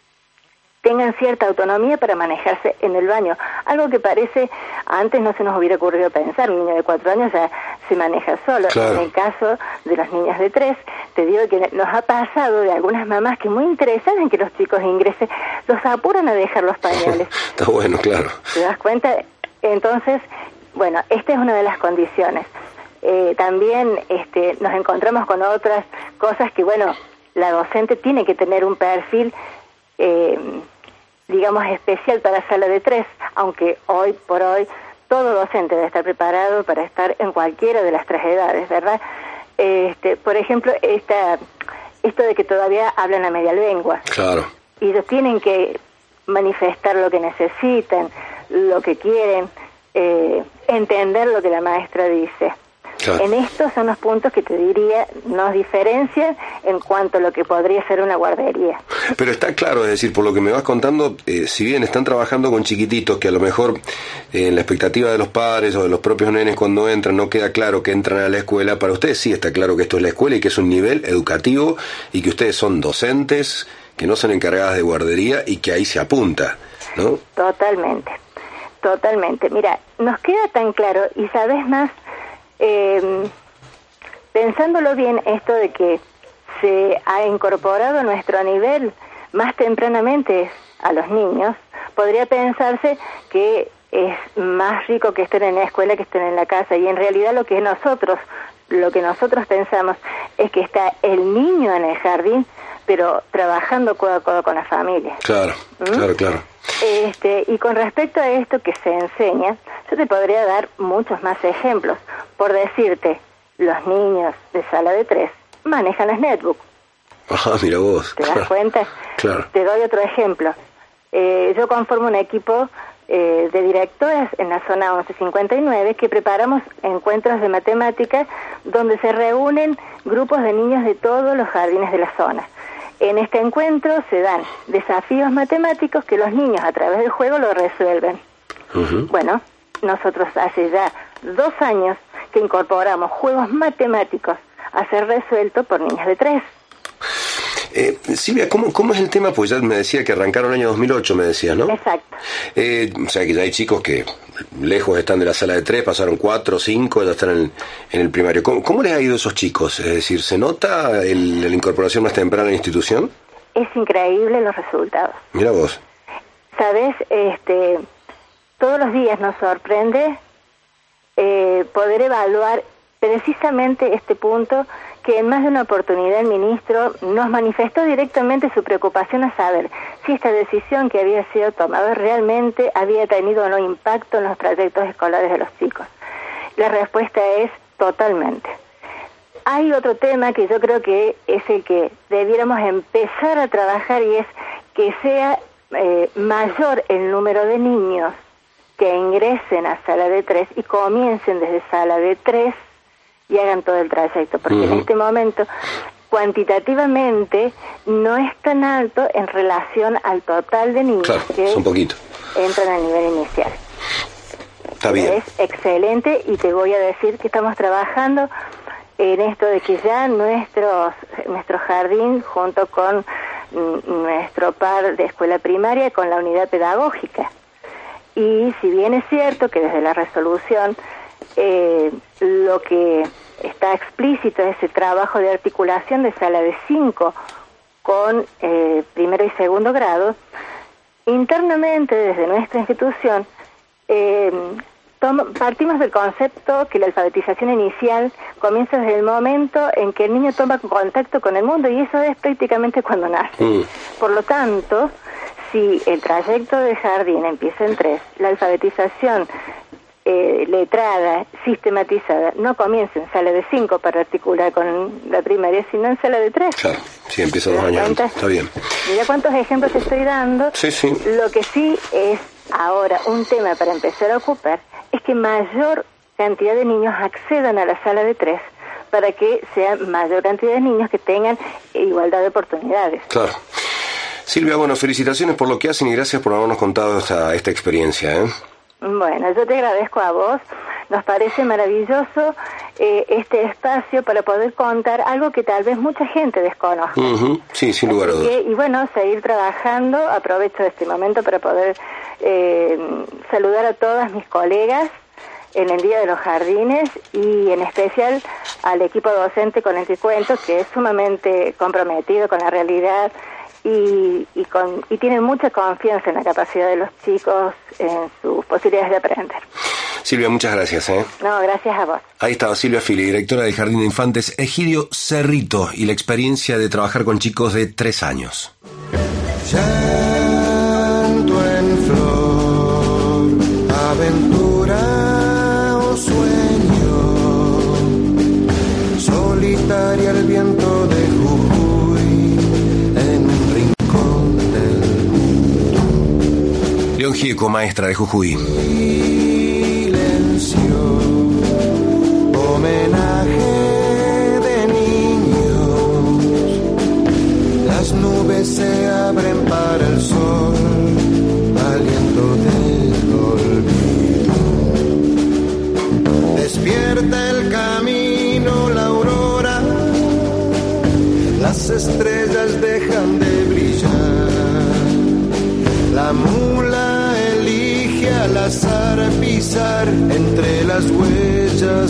tengan cierta autonomía para manejarse en el baño, algo que parece, antes no se nos hubiera ocurrido pensar, un niño de cuatro años ya se maneja solo. Claro. En el caso de los niños de tres, te digo que nos ha pasado de algunas mamás que muy interesadas en que los chicos ingresen, los apuran a dejar los pañales. Está bueno, claro. ¿Te das cuenta? Entonces, bueno, esta es una de las condiciones. eh, también este, nos encontramos con otras cosas que, bueno, la docente tiene que tener un perfil, eh, digamos, especial para sala de tres, aunque hoy por hoy todo docente debe estar preparado para estar en cualquiera de las tres edades, ¿verdad? Este, por ejemplo, esta, esto de que todavía hablan a media lengua. Claro. Y ellos tienen que manifestar lo que necesitan, lo que quieren, eh, entender lo que la maestra dice. Claro. En estos son los puntos que te diría nos diferencian en cuanto a lo que podría ser una guardería. Pero está claro, es decir, por lo que me vas contando, eh, si bien están trabajando con chiquititos que a lo mejor eh, en la expectativa de los padres o de los propios nenes cuando entran no queda claro que entran a la escuela, para ustedes sí está claro que esto es la escuela y que es un nivel educativo y que ustedes son docentes, que no son encargadas de guardería y que ahí se apunta, ¿no? Totalmente, totalmente. Mira, nos queda tan claro y sabes más, eh, pensándolo bien, esto de que se ha incorporado a nuestro nivel más tempranamente a los niños, podría pensarse que es más rico que estén en la escuela que estén en la casa, y en realidad lo que nosotros lo que nosotros pensamos es que está el niño en el jardín, pero trabajando codo a codo con la familia. Claro, ¿Mm? claro, claro. Este, y con respecto a esto que se enseña, yo te podría dar muchos más ejemplos. Por decirte, los niños de sala de tres manejan las netbooks. Ajá, mira vos. ¿Te das claro. cuenta? Claro. Te doy otro ejemplo. Eh, yo conformo un equipo eh, de directoras en la zona once cincuenta y nueve que preparamos encuentros de matemáticas donde se reúnen grupos de niños de todos los jardines de la zona. En este encuentro se dan desafíos matemáticos que los niños a través del juego lo resuelven. Uh-huh. Bueno, nosotros hace ya dos años que incorporamos juegos matemáticos a ser resueltos por niños de tres. Eh, Silvia, ¿cómo, ¿cómo es el tema? Pues ya me decía que arrancaron el año dos mil ocho, me decías, ¿no? Exacto. Eh, o sea, que ya hay chicos que lejos están de la sala de tres, pasaron cuatro, cinco, ya están en, en el primario. ¿Cómo, ¿Cómo les ha ido a esos chicos? Es decir, ¿se nota el, la incorporación más temprana en la institución? Es increíble los resultados. Mira vos. Sabes, este, todos los días nos sorprende eh, poder evaluar precisamente este punto, que en más de una oportunidad el ministro nos manifestó directamente su preocupación a saber si esta decisión que había sido tomada realmente había tenido o no impacto en los trayectos escolares de los chicos. La respuesta es totalmente. Hay otro tema que yo creo que es el que debiéramos empezar a trabajar, y es que sea eh, mayor el número de niños que ingresen a sala de tres y comiencen desde sala de tres y hagan todo el trayecto, porque uh-huh. en este momento cuantitativamente no es tan alto en relación al total de niños claro, que es un poquito. entran al nivel inicial. Está bien. Es excelente, y te voy a decir que estamos trabajando en esto de que ya nuestros, nuestro jardín, junto con nuestro par de escuela primaria, con la unidad pedagógica. Y si bien es cierto que desde la resolución Eh, lo que está explícito es ese trabajo de articulación de sala de cinco con eh, primero y segundo grado, internamente desde nuestra institución eh, tom- partimos del concepto que la alfabetización inicial comienza desde el momento en que el niño toma contacto con el mundo, y eso es prácticamente cuando nace. Mm. Por lo tanto, si el trayecto de jardín empieza en tres, la alfabetización Eh, letrada, sistematizada, no comienza en sala de cinco para articular con la primaria, sino en sala de tres. Claro, sí, empieza dos años antes. Está bien. Mira cuántos ejemplos te estoy dando. Sí, sí. Lo que sí es ahora un tema para empezar a ocupar es que mayor cantidad de niños accedan a la sala de tres, para que sea mayor cantidad de niños que tengan igualdad de oportunidades. Claro. Silvia, bueno, felicitaciones por lo que hacen y gracias por habernos contado esta, esta experiencia, ¿eh? Bueno, yo te agradezco a vos. Nos parece maravilloso eh, este espacio para poder contar algo que tal vez mucha gente desconozca. Uh-huh. Sí, sin lugar a dudas. Y bueno, seguir trabajando. Aprovecho este momento para poder eh, saludar a todas mis colegas en el Día de los Jardines, y en especial al equipo docente con el que cuento, que es sumamente comprometido con la realidad y, y, con, y tienen mucha confianza en la capacidad de los chicos, en sus posibilidades de aprender. Silvia, muchas gracias. ¿eh? No, gracias a vos. Ahí estaba Silvia Fili, directora del Jardín de Infantes Egidio Cerrito, y la experiencia de trabajar con chicos de tres años. Llanto en flor, aventura o sueño, solitaria el viento de Jujuy en un rincón del mundo. León Gieco, maestra de Jujuy. Silencio, homenaje de niños, las nubes se abren para el sol, aliento del olvido. Despierta el camino, la aurora, las estrellas dejan de brillar, la mula elige al azar pisar entre las huellas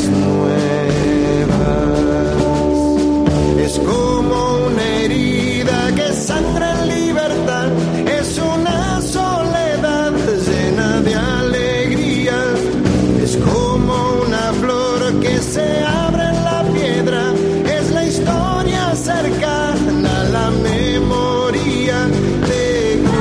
nuevas. Es como una herida que sangra en libertad, es una soledad llena de alegría, es como una flor que se abre en la piedra, es la historia cercana a la memoria de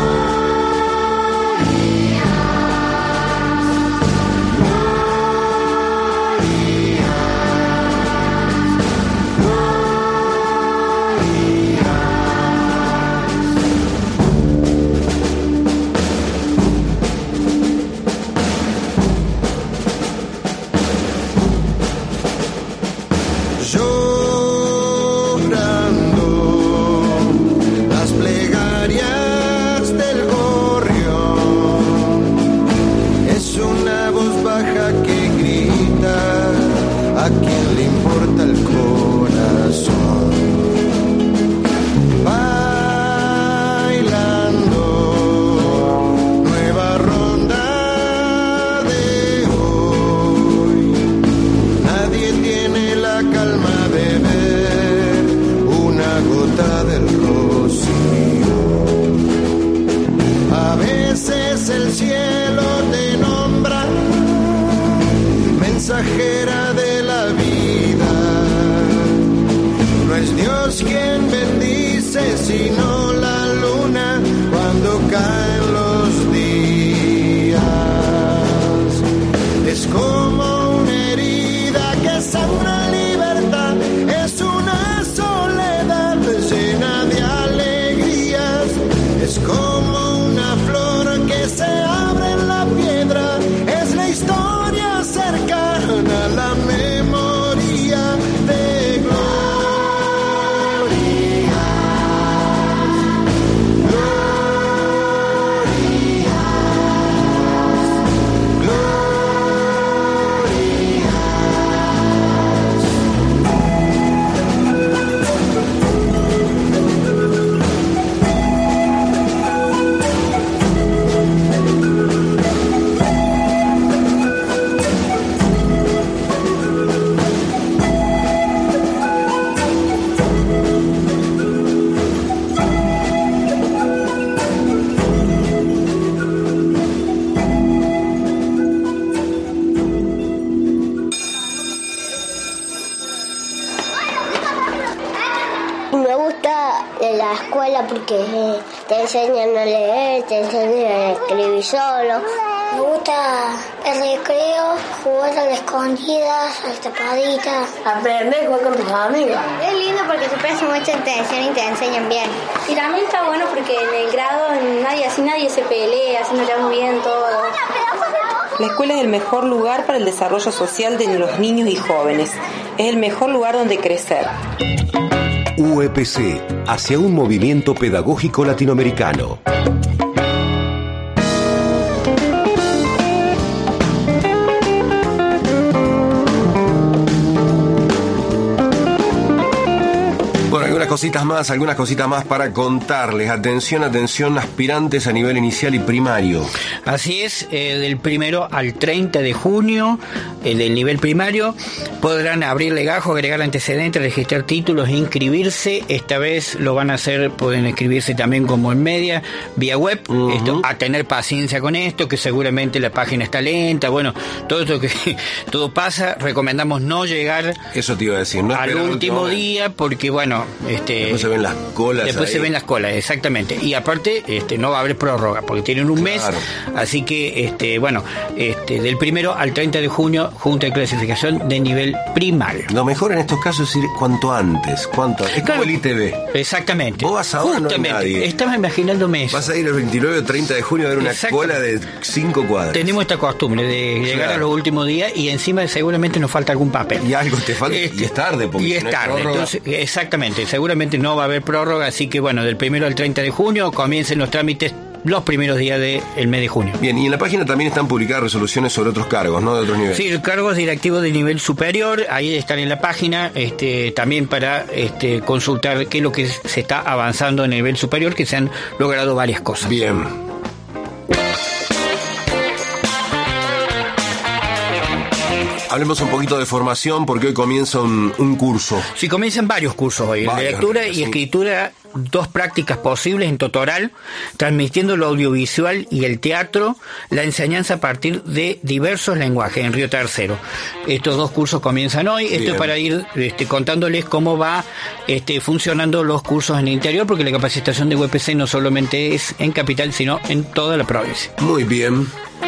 ¿a quién le importa el corazón? Bailando, nueva ronda de hoy. Nadie tiene la calma de ver una gota del rocío. A veces el cielo te nombra mensajera de la vida. No es Dios quien bendice, sino la luna cuando caen los días. Es como una herida que sangra en libertad, es una soledad llena de alegrías. Es como una flor que se abre en la piedra, es la historia cercana a la memoria de gloria. Porque eh, te enseñan a leer, te enseñan a escribir solo. Me gusta el recreo, jugar a las escondidas, a las tapaditas. Aprender a jugar con tus amigos. Es lindo porque te prestan mucha atención y te enseñan bien. Y también está bueno porque en el grado nadie, así nadie se pelea, así nos llevamos bien todos. La escuela es el mejor lugar para el desarrollo social de los niños y jóvenes. Es el mejor lugar donde crecer. U E P C, hacia un movimiento pedagógico latinoamericano. Bueno, algunas cositas más, algunas cositas más para contarles. Atención, atención, aspirantes a nivel inicial y primario. Así es, eh, del primero al treinta de junio, eh, del nivel primario, podrán abrir legajo, agregar antecedentes, registrar títulos, inscribirse. Esta vez lo van a hacer, pueden inscribirse también como en media, vía web. Uh-huh. Esto, a tener paciencia con esto, que seguramente la página está lenta. Bueno, todo esto que todo pasa. Recomendamos no llegar Eso te iba a decir, no al último día, porque bueno, este, después se ven las colas. Después ahí. se ven las colas, exactamente. Y aparte, este, no va a haber prórroga, porque tienen un Claro. mes. Así que, este, bueno, este, del primero al treinta de junio, Junta de Clasificación de nivel primario. Lo mejor en estos casos es ir cuanto antes, cuanto Es Claro. como el I T V. Exactamente. Vos vas ahora, Justamente, no hay nadie. estaba imaginándome eso. Vas a ir el veintinueve o treinta de junio a ver una Exacto. cola de cinco cuadras. Tenemos esta costumbre de llegar Claro. a los últimos días y encima seguramente nos falta algún papel. Y algo te falta. Este, y es tarde, porque y si es no hay tarde, prórroga. entonces, exactamente, seguramente no va a haber prórroga, así que bueno, del primero al treinta de junio comiencen los trámites los primeros días del mes de junio. Bien, y en la página también están publicadas resoluciones sobre otros cargos, ¿no? De otros niveles. Sí, cargos directivos de nivel superior, ahí están en la página, este, también para este, consultar qué es lo que se está avanzando en el nivel superior, que se han logrado varias cosas. Bien. Hablemos un poquito de formación, porque hoy comienza un, un curso. Sí, comienzan varios cursos hoy, Varios, de lectura y sí. escritura, dos prácticas posibles en tutoral, transmitiendo lo audiovisual y el teatro, la enseñanza a partir de diversos lenguajes en Río Tercero. Estos dos cursos comienzan hoy. Esto Bien. es para ir este, contándoles cómo va este, funcionando los cursos en el interior, porque la capacitación de U E P C no solamente es en Capital, sino en toda la provincia. Muy bien.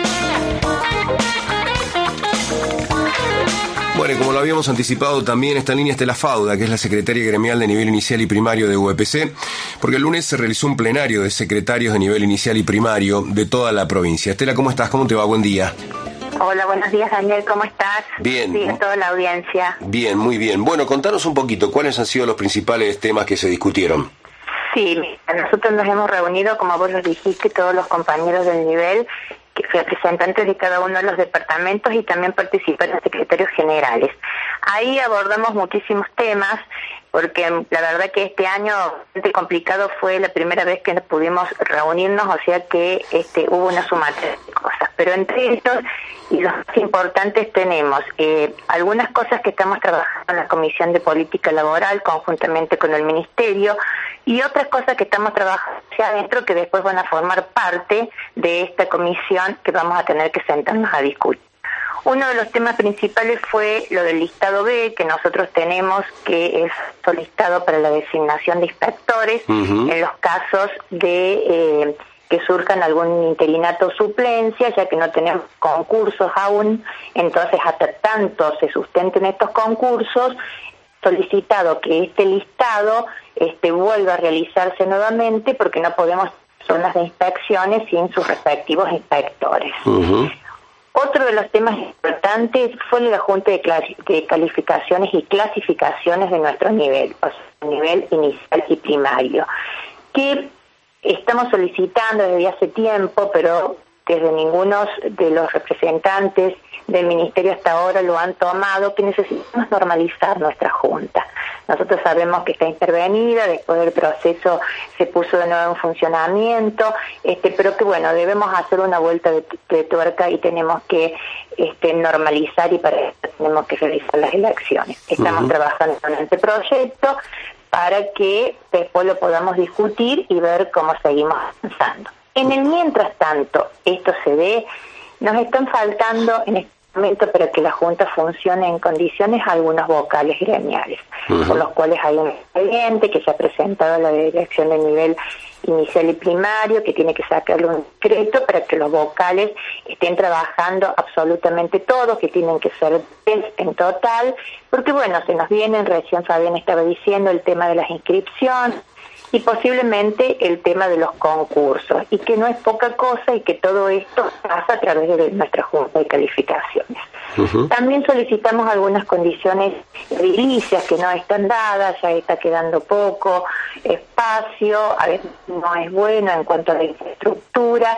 Bueno, y como lo habíamos anticipado, también está en línea Estela Fauda, que es la secretaria gremial de nivel inicial y primario de U E P C, porque el lunes se realizó un plenario de secretarios de nivel inicial y primario de toda la provincia. Estela, ¿cómo estás? ¿Cómo te va? Buen día. Hola, buenos días, Daniel, ¿cómo estás? Bien. Sí, a toda la audiencia. Bien, muy bien. Bueno, contanos un poquito, ¿cuáles han sido los principales temas que se discutieron? Sí, mira, nosotros nos hemos reunido, como vos lo dijiste, todos los compañeros del nivel, que representantes de cada uno de los departamentos y también participaron secretarios generales. Ahí abordamos muchísimos temas, porque la verdad que este año bastante complicado, fue la primera vez que pudimos reunirnos, o sea que este hubo una sumatoria de cosas. Pero entre estos y los más importantes tenemos eh, algunas cosas que estamos trabajando en la Comisión de Política Laboral conjuntamente con el Ministerio, y otras cosas que estamos trabajando hacia adentro que después van a formar parte de esta comisión que vamos a tener que sentarnos a discutir. Uno de los temas principales fue lo del listado B que nosotros tenemos, que es solicitado para la designación de inspectores uh-huh. en los casos de eh, que surjan algún interinato o suplencia, ya que no tenemos concursos aún. Entonces, hasta tanto se sustenten estos concursos, solicitado que este listado este vuelva a realizarse nuevamente, porque no podemos zonas de inspecciones sin sus respectivos inspectores. Uh-huh. Otro de los temas importantes fue la Junta de, Clas- de Calificaciones y Clasificaciones de nuestro nivel, o sea, nivel inicial y primario, que estamos solicitando desde hace tiempo, pero desde ninguno de los representantes del Ministerio hasta ahora lo han tomado, que necesitamos normalizar nuestra Junta. Nosotros sabemos que está intervenida, después del proceso se puso de nuevo en funcionamiento, este, pero que bueno, debemos hacer una vuelta de, de tuerca y tenemos que este, normalizar, y para eso tenemos que realizar las elecciones. Estamos uh-huh. trabajando en este proyecto para que después lo podamos discutir y ver cómo seguimos avanzando. En el mientras tanto, esto se ve, nos están faltando en este momento, para que la Junta funcione en condiciones, algunos vocales gremiales, uh-huh. por los cuales hay un expediente que se ha presentado a la dirección de nivel inicial y primario, que tiene que sacarle un decreto para que los vocales estén trabajando absolutamente todos, que tienen que ser tres en total, porque bueno, se nos vienen, recién Fabián estaba diciendo, el tema de las inscripciones, y posiblemente el tema de los concursos, y que no es poca cosa, y que todo esto pasa a través de nuestra Junta de Calificaciones. Uh-huh. También solicitamos algunas condiciones edilicias que no están dadas, ya está quedando poco espacio, a veces no es bueno en cuanto a la infraestructura,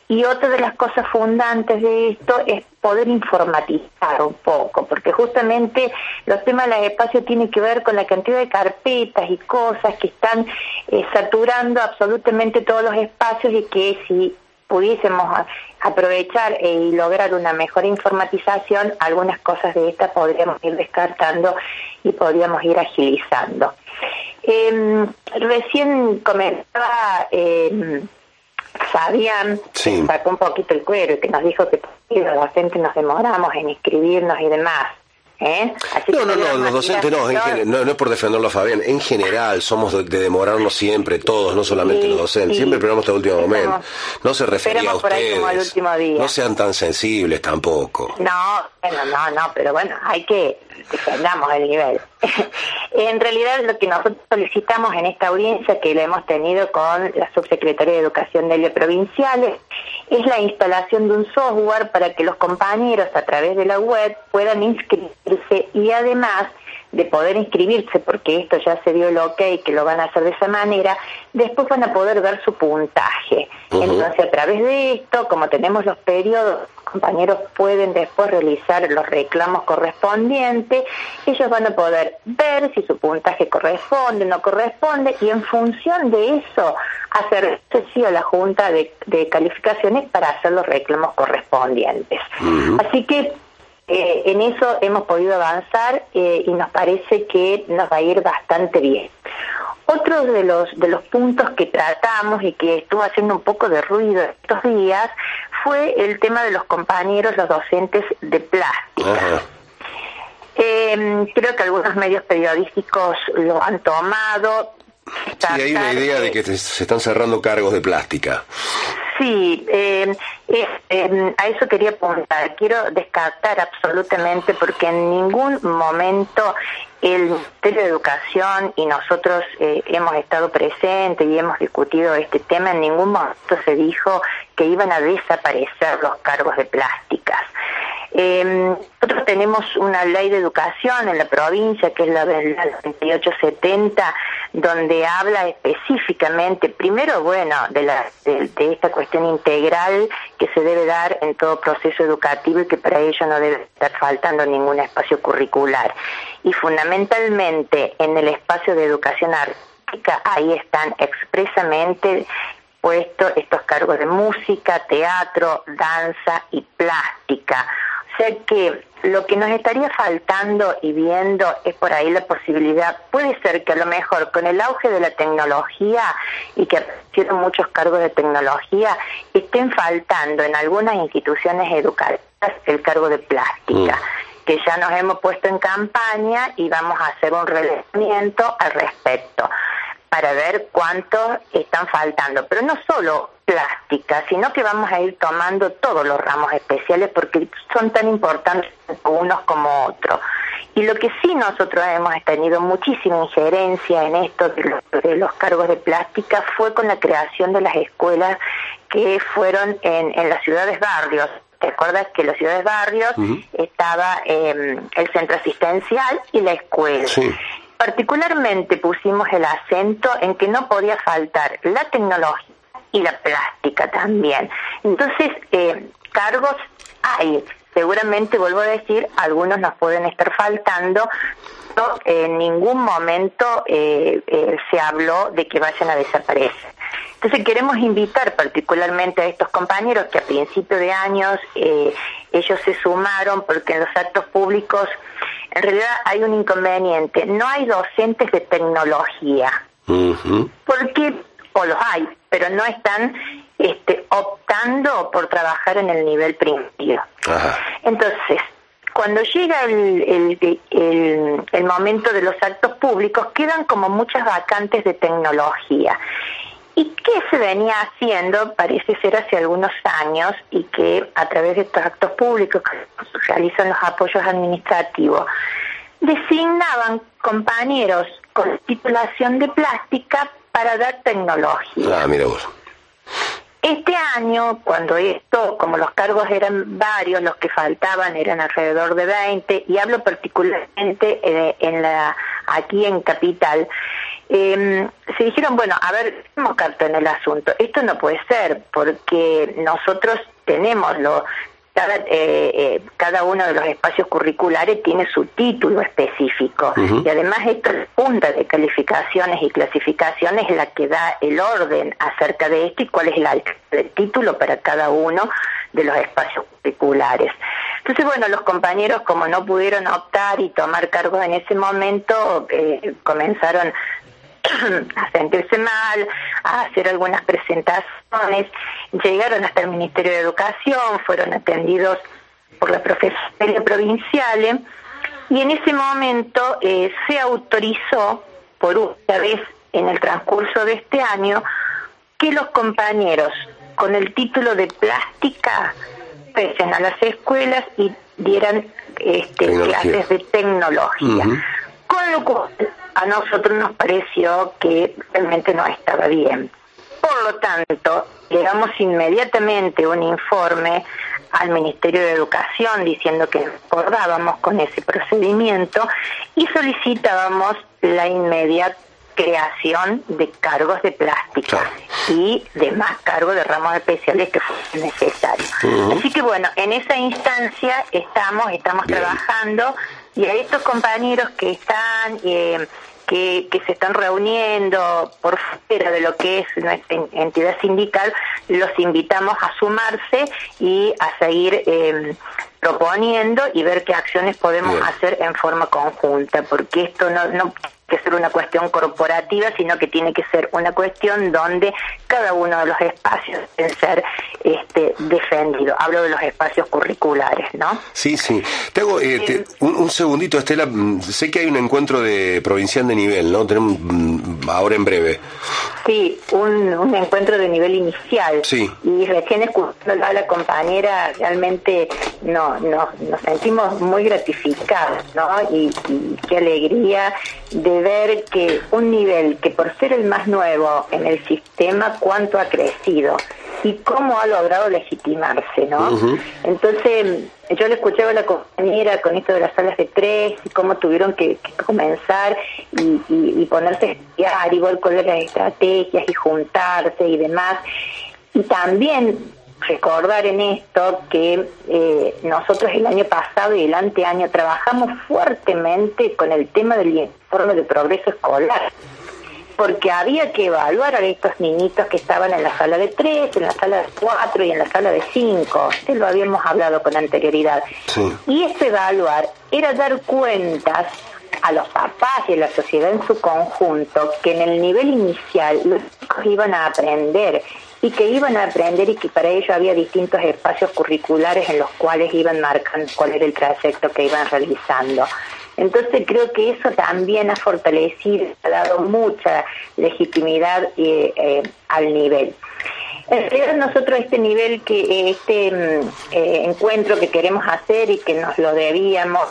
Y otra de las cosas fundantes de esto es poder informatizar un poco, porque justamente los temas de los espacios tienen que ver con la cantidad de carpetas y cosas que están eh, saturando absolutamente todos los espacios, y que si pudiésemos aprovechar eh, y lograr una mejor informatización, algunas cosas de estas podríamos ir descartando y podríamos ir agilizando. Eh, recién comentaba... Eh, Fabián, sí, que sacó un poquito el cuero y que nos dijo que los docentes nos demoramos en inscribirnos y demás. ¿Eh? Así no, que no, no, los docentes no, en gen- no, no es por defenderlo a Fabián, en general somos de, de demorarnos siempre, todos, no solamente sí, los docentes, sí, siempre esperamos hasta el último momento. No se refería a ustedes, no sean tan sensibles tampoco. No, bueno, no, no, pero bueno, hay que defendamos el nivel. En realidad lo que nosotros solicitamos en esta audiencia que la hemos tenido con la subsecretaria de Educación de Provinciales es la instalación de un software para que los compañeros a través de la web puedan inscribirse, y además de poder inscribirse, porque esto ya se dio el ok que lo van a hacer de esa manera, después van a poder ver su puntaje. Uh-huh. Entonces, a través de esto, como tenemos los periodos, los compañeros pueden después realizar los reclamos correspondientes, ellos van a poder ver si su puntaje corresponde o no corresponde, y en función de eso hacer sí a la Junta de, de Calificaciones para hacer los reclamos correspondientes. Uh-huh. Así que Eh, en eso hemos podido avanzar eh, y nos parece que nos va a ir bastante bien. Otro de los de los puntos que tratamos y que estuvo haciendo un poco de ruido estos días fue el tema de los compañeros, los docentes de plástica. Uh-huh. Eh, creo que algunos medios periodísticos lo han tomado. Sí, hay una idea de que se están cerrando cargos de plástica. Sí, eh, eh, eh, a eso quería apuntar. Quiero descartar absolutamente, porque en ningún momento el Ministerio de Educación y nosotros eh, hemos estado presentes y hemos discutido este tema, en ningún momento se dijo que iban a desaparecer los cargos de plásticas. Eh, nosotros tenemos una ley de educación en la provincia, que es la de la veintiocho setenta, donde habla específicamente, primero, bueno, de, la, de, de esta cuestión integral que se debe dar en todo proceso educativo, y que para ello no debe estar faltando ningún espacio curricular. Y fundamentalmente en el espacio de educación artística, ahí están expresamente puestos estos cargos de música, teatro, danza y plástica. O sea que lo que nos estaría faltando y viendo es por ahí la posibilidad, puede ser que a lo mejor con el auge de la tecnología y que aparecieron muchos cargos de tecnología, estén faltando en algunas instituciones educativas el cargo de plástica, mm. que ya nos hemos puesto en campaña y vamos a hacer un relevamiento al respecto para ver cuántos están faltando, pero no solo plástica, sino que vamos a ir tomando todos los ramos especiales, porque son tan importantes unos como otros. Y lo que sí nosotros hemos tenido muchísima injerencia en esto de los, de los cargos de plástica fue con la creación de las escuelas que fueron en, en las ciudades barrios. ¿Te acuerdas que en las ciudades barrios uh-huh. estaba eh, el centro asistencial y la escuela? Sí. Particularmente pusimos el acento en que no podía faltar la tecnología y la plástica también. Entonces, eh, cargos hay. Seguramente, vuelvo a decir, algunos nos pueden estar faltando, pero en ningún momento eh, eh, se habló de que vayan a desaparecer. Entonces queremos invitar particularmente a estos compañeros que a principio de años eh, ellos se sumaron, porque en los actos públicos en realidad hay un inconveniente, no hay docentes de tecnología, uh-huh. porque, o los hay, pero no están este, optando por trabajar en el nivel primario. Ajá. Entonces, cuando llega el, el, el, el momento de los actos públicos, quedan como muchas vacantes de tecnología. ¿Y qué se venía haciendo? Parece ser hace algunos años, y que a través de estos actos públicos que realizan los apoyos administrativos, designaban compañeros con titulación de plástica para dar tecnología. Ah, mira vos. Este año, cuando esto, como los cargos eran varios, los que faltaban eran alrededor de veinte, y hablo particularmente eh, en la aquí en Capital, eh, se dijeron, bueno, a ver, tenemos carta en el asunto. Esto no puede ser, porque nosotros tenemos lo... Cada, eh, eh, cada uno de los espacios curriculares tiene su título específico, uh-huh. y además esta junta de calificaciones y clasificaciones es la que da el orden acerca de esto y cuál es el alcance del título para cada uno de los espacios curriculares. Entonces, bueno, los compañeros, como no pudieron optar y tomar cargos en ese momento, eh, comenzaron a sentirse mal, a hacer algunas presentaciones, llegaron hasta el Ministerio de Educación, fueron atendidos por la Profesoría Provincial, y en ese momento eh, se autorizó, por una vez en el transcurso de este año, que los compañeros con el título de plástica fuesen a las escuelas y dieran este, clases de tecnología. Uh-huh. Con lo cual a nosotros nos pareció que realmente no estaba bien. Por lo tanto, llegamos inmediatamente un informe al Ministerio de Educación diciendo que nos acordábamos con ese procedimiento y solicitábamos la inmediata creación de cargos de plástica, claro, y demás cargos de ramos especiales que fuesen necesarios. Uh-huh. Así que bueno, en esa instancia estamos, estamos Bien. trabajando, y a estos compañeros que están, eh, que, que se están reuniendo por fuera de lo que es nuestra entidad sindical, los invitamos a sumarse y a seguir eh, proponiendo y ver qué acciones podemos Bien. hacer en forma conjunta, porque esto no, no que ser una cuestión corporativa, sino que tiene que ser una cuestión donde cada uno de los espacios deben ser este, defendidos. Hablo de los espacios curriculares, ¿no? Sí, sí. Te hago eh, te, un, un segundito, Estela. Sé que hay un encuentro de provincial de nivel, ¿no? Tenemos ahora en breve. Sí, un, un encuentro de nivel inicial. Sí. Y recién escuchando a la compañera, realmente no, no, nos sentimos muy gratificados, ¿no? Y, y qué alegría de ver que un nivel que por ser el más nuevo en el sistema, cuánto ha crecido y cómo ha logrado legitimarse, ¿no? Uh-huh. Entonces, yo le escuchaba a la compañera con esto de las salas de tres y cómo tuvieron que, que comenzar y, y, y ponerse a estudiar y ver cuáles eran las estrategias y juntarse y demás. Y también recordar en esto que eh, nosotros el año pasado y el anteaño trabajamos fuertemente con el tema del informe de progreso escolar, porque había que evaluar a estos niñitos que estaban en la sala de tres, en la sala de cuatro y en la sala de cinco. Esto lo habíamos hablado con anterioridad. Sí. Y ese evaluar era dar cuentas a los papás y a la sociedad en su conjunto que en el nivel inicial los chicos iban a aprender y que iban a aprender y que para ello había distintos espacios curriculares en los cuales iban marcando cuál era el trayecto que iban realizando. Entonces creo que eso también ha fortalecido, ha dado mucha legitimidad eh, eh, al nivel. En realidad nosotros este nivel, que este eh, encuentro que queremos hacer y que nos lo debíamos,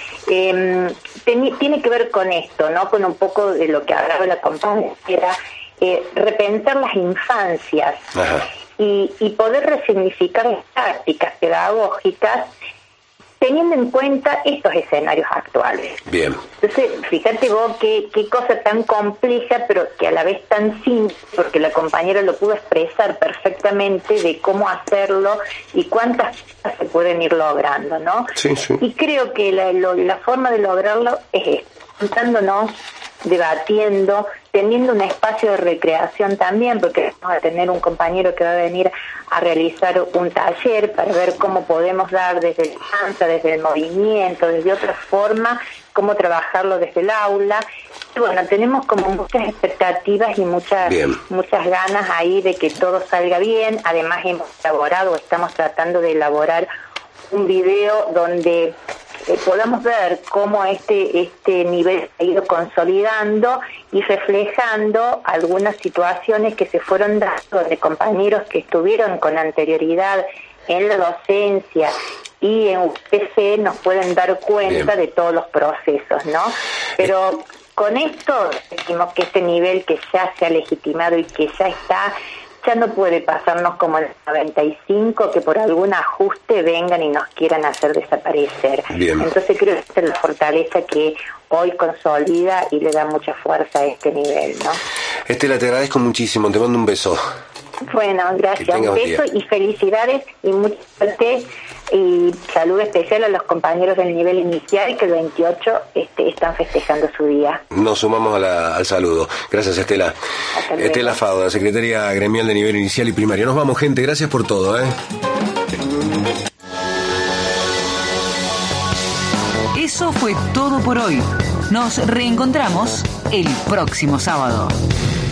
eh, ten, tiene que ver con esto, ¿no? Con un poco de lo que hablaba la compañera, eh, repensar las infancias y, y poder resignificar las prácticas pedagógicas teniendo en cuenta estos escenarios actuales. Bien. Entonces, fíjate vos qué, qué cosa tan compleja, pero que a la vez tan simple, porque la compañera lo pudo expresar perfectamente de cómo hacerlo y cuántas cosas se pueden ir logrando, ¿no? Sí, sí. Y creo que la, lo, la forma de lograrlo es esto, juntándonos, debatiendo, teniendo un espacio de recreación también, porque vamos a tener un compañero que va a venir a realizar un taller para ver cómo podemos dar desde la danza, desde el movimiento, desde otra forma, cómo trabajarlo desde el aula. Y bueno, tenemos como muchas expectativas y muchas bien. muchas ganas ahí de que todo salga bien. Además hemos elaborado, estamos tratando de elaborar un video donde Eh, podamos ver cómo este este nivel ha ido consolidando y reflejando algunas situaciones que se fueron dando de compañeros que estuvieron con anterioridad en la docencia y en U P C nos pueden dar cuenta Bien. de todos los procesos, ¿no? Pero con esto decimos que este nivel que ya se ha legitimado y que ya está ya no puede pasarnos como en el noventa y cinco, que por algún ajuste vengan y nos quieran hacer desaparecer. Bien. Entonces creo que esta es la fortaleza que hoy consolida y le da mucha fuerza a este nivel, ¿no? Estela, te agradezco muchísimo, te mando un beso. Bueno, gracias, un beso y felicidades y mucha suerte y saludo especial a los compañeros del nivel inicial que el veintiocho este, están festejando su día. Nos sumamos a la, al saludo. Gracias, Estela. Estela Fauda, secretaria gremial de nivel inicial y primario. Nos vamos, gente, gracias por todo, ¿eh? Eso fue todo por hoy. Nos reencontramos el próximo sábado.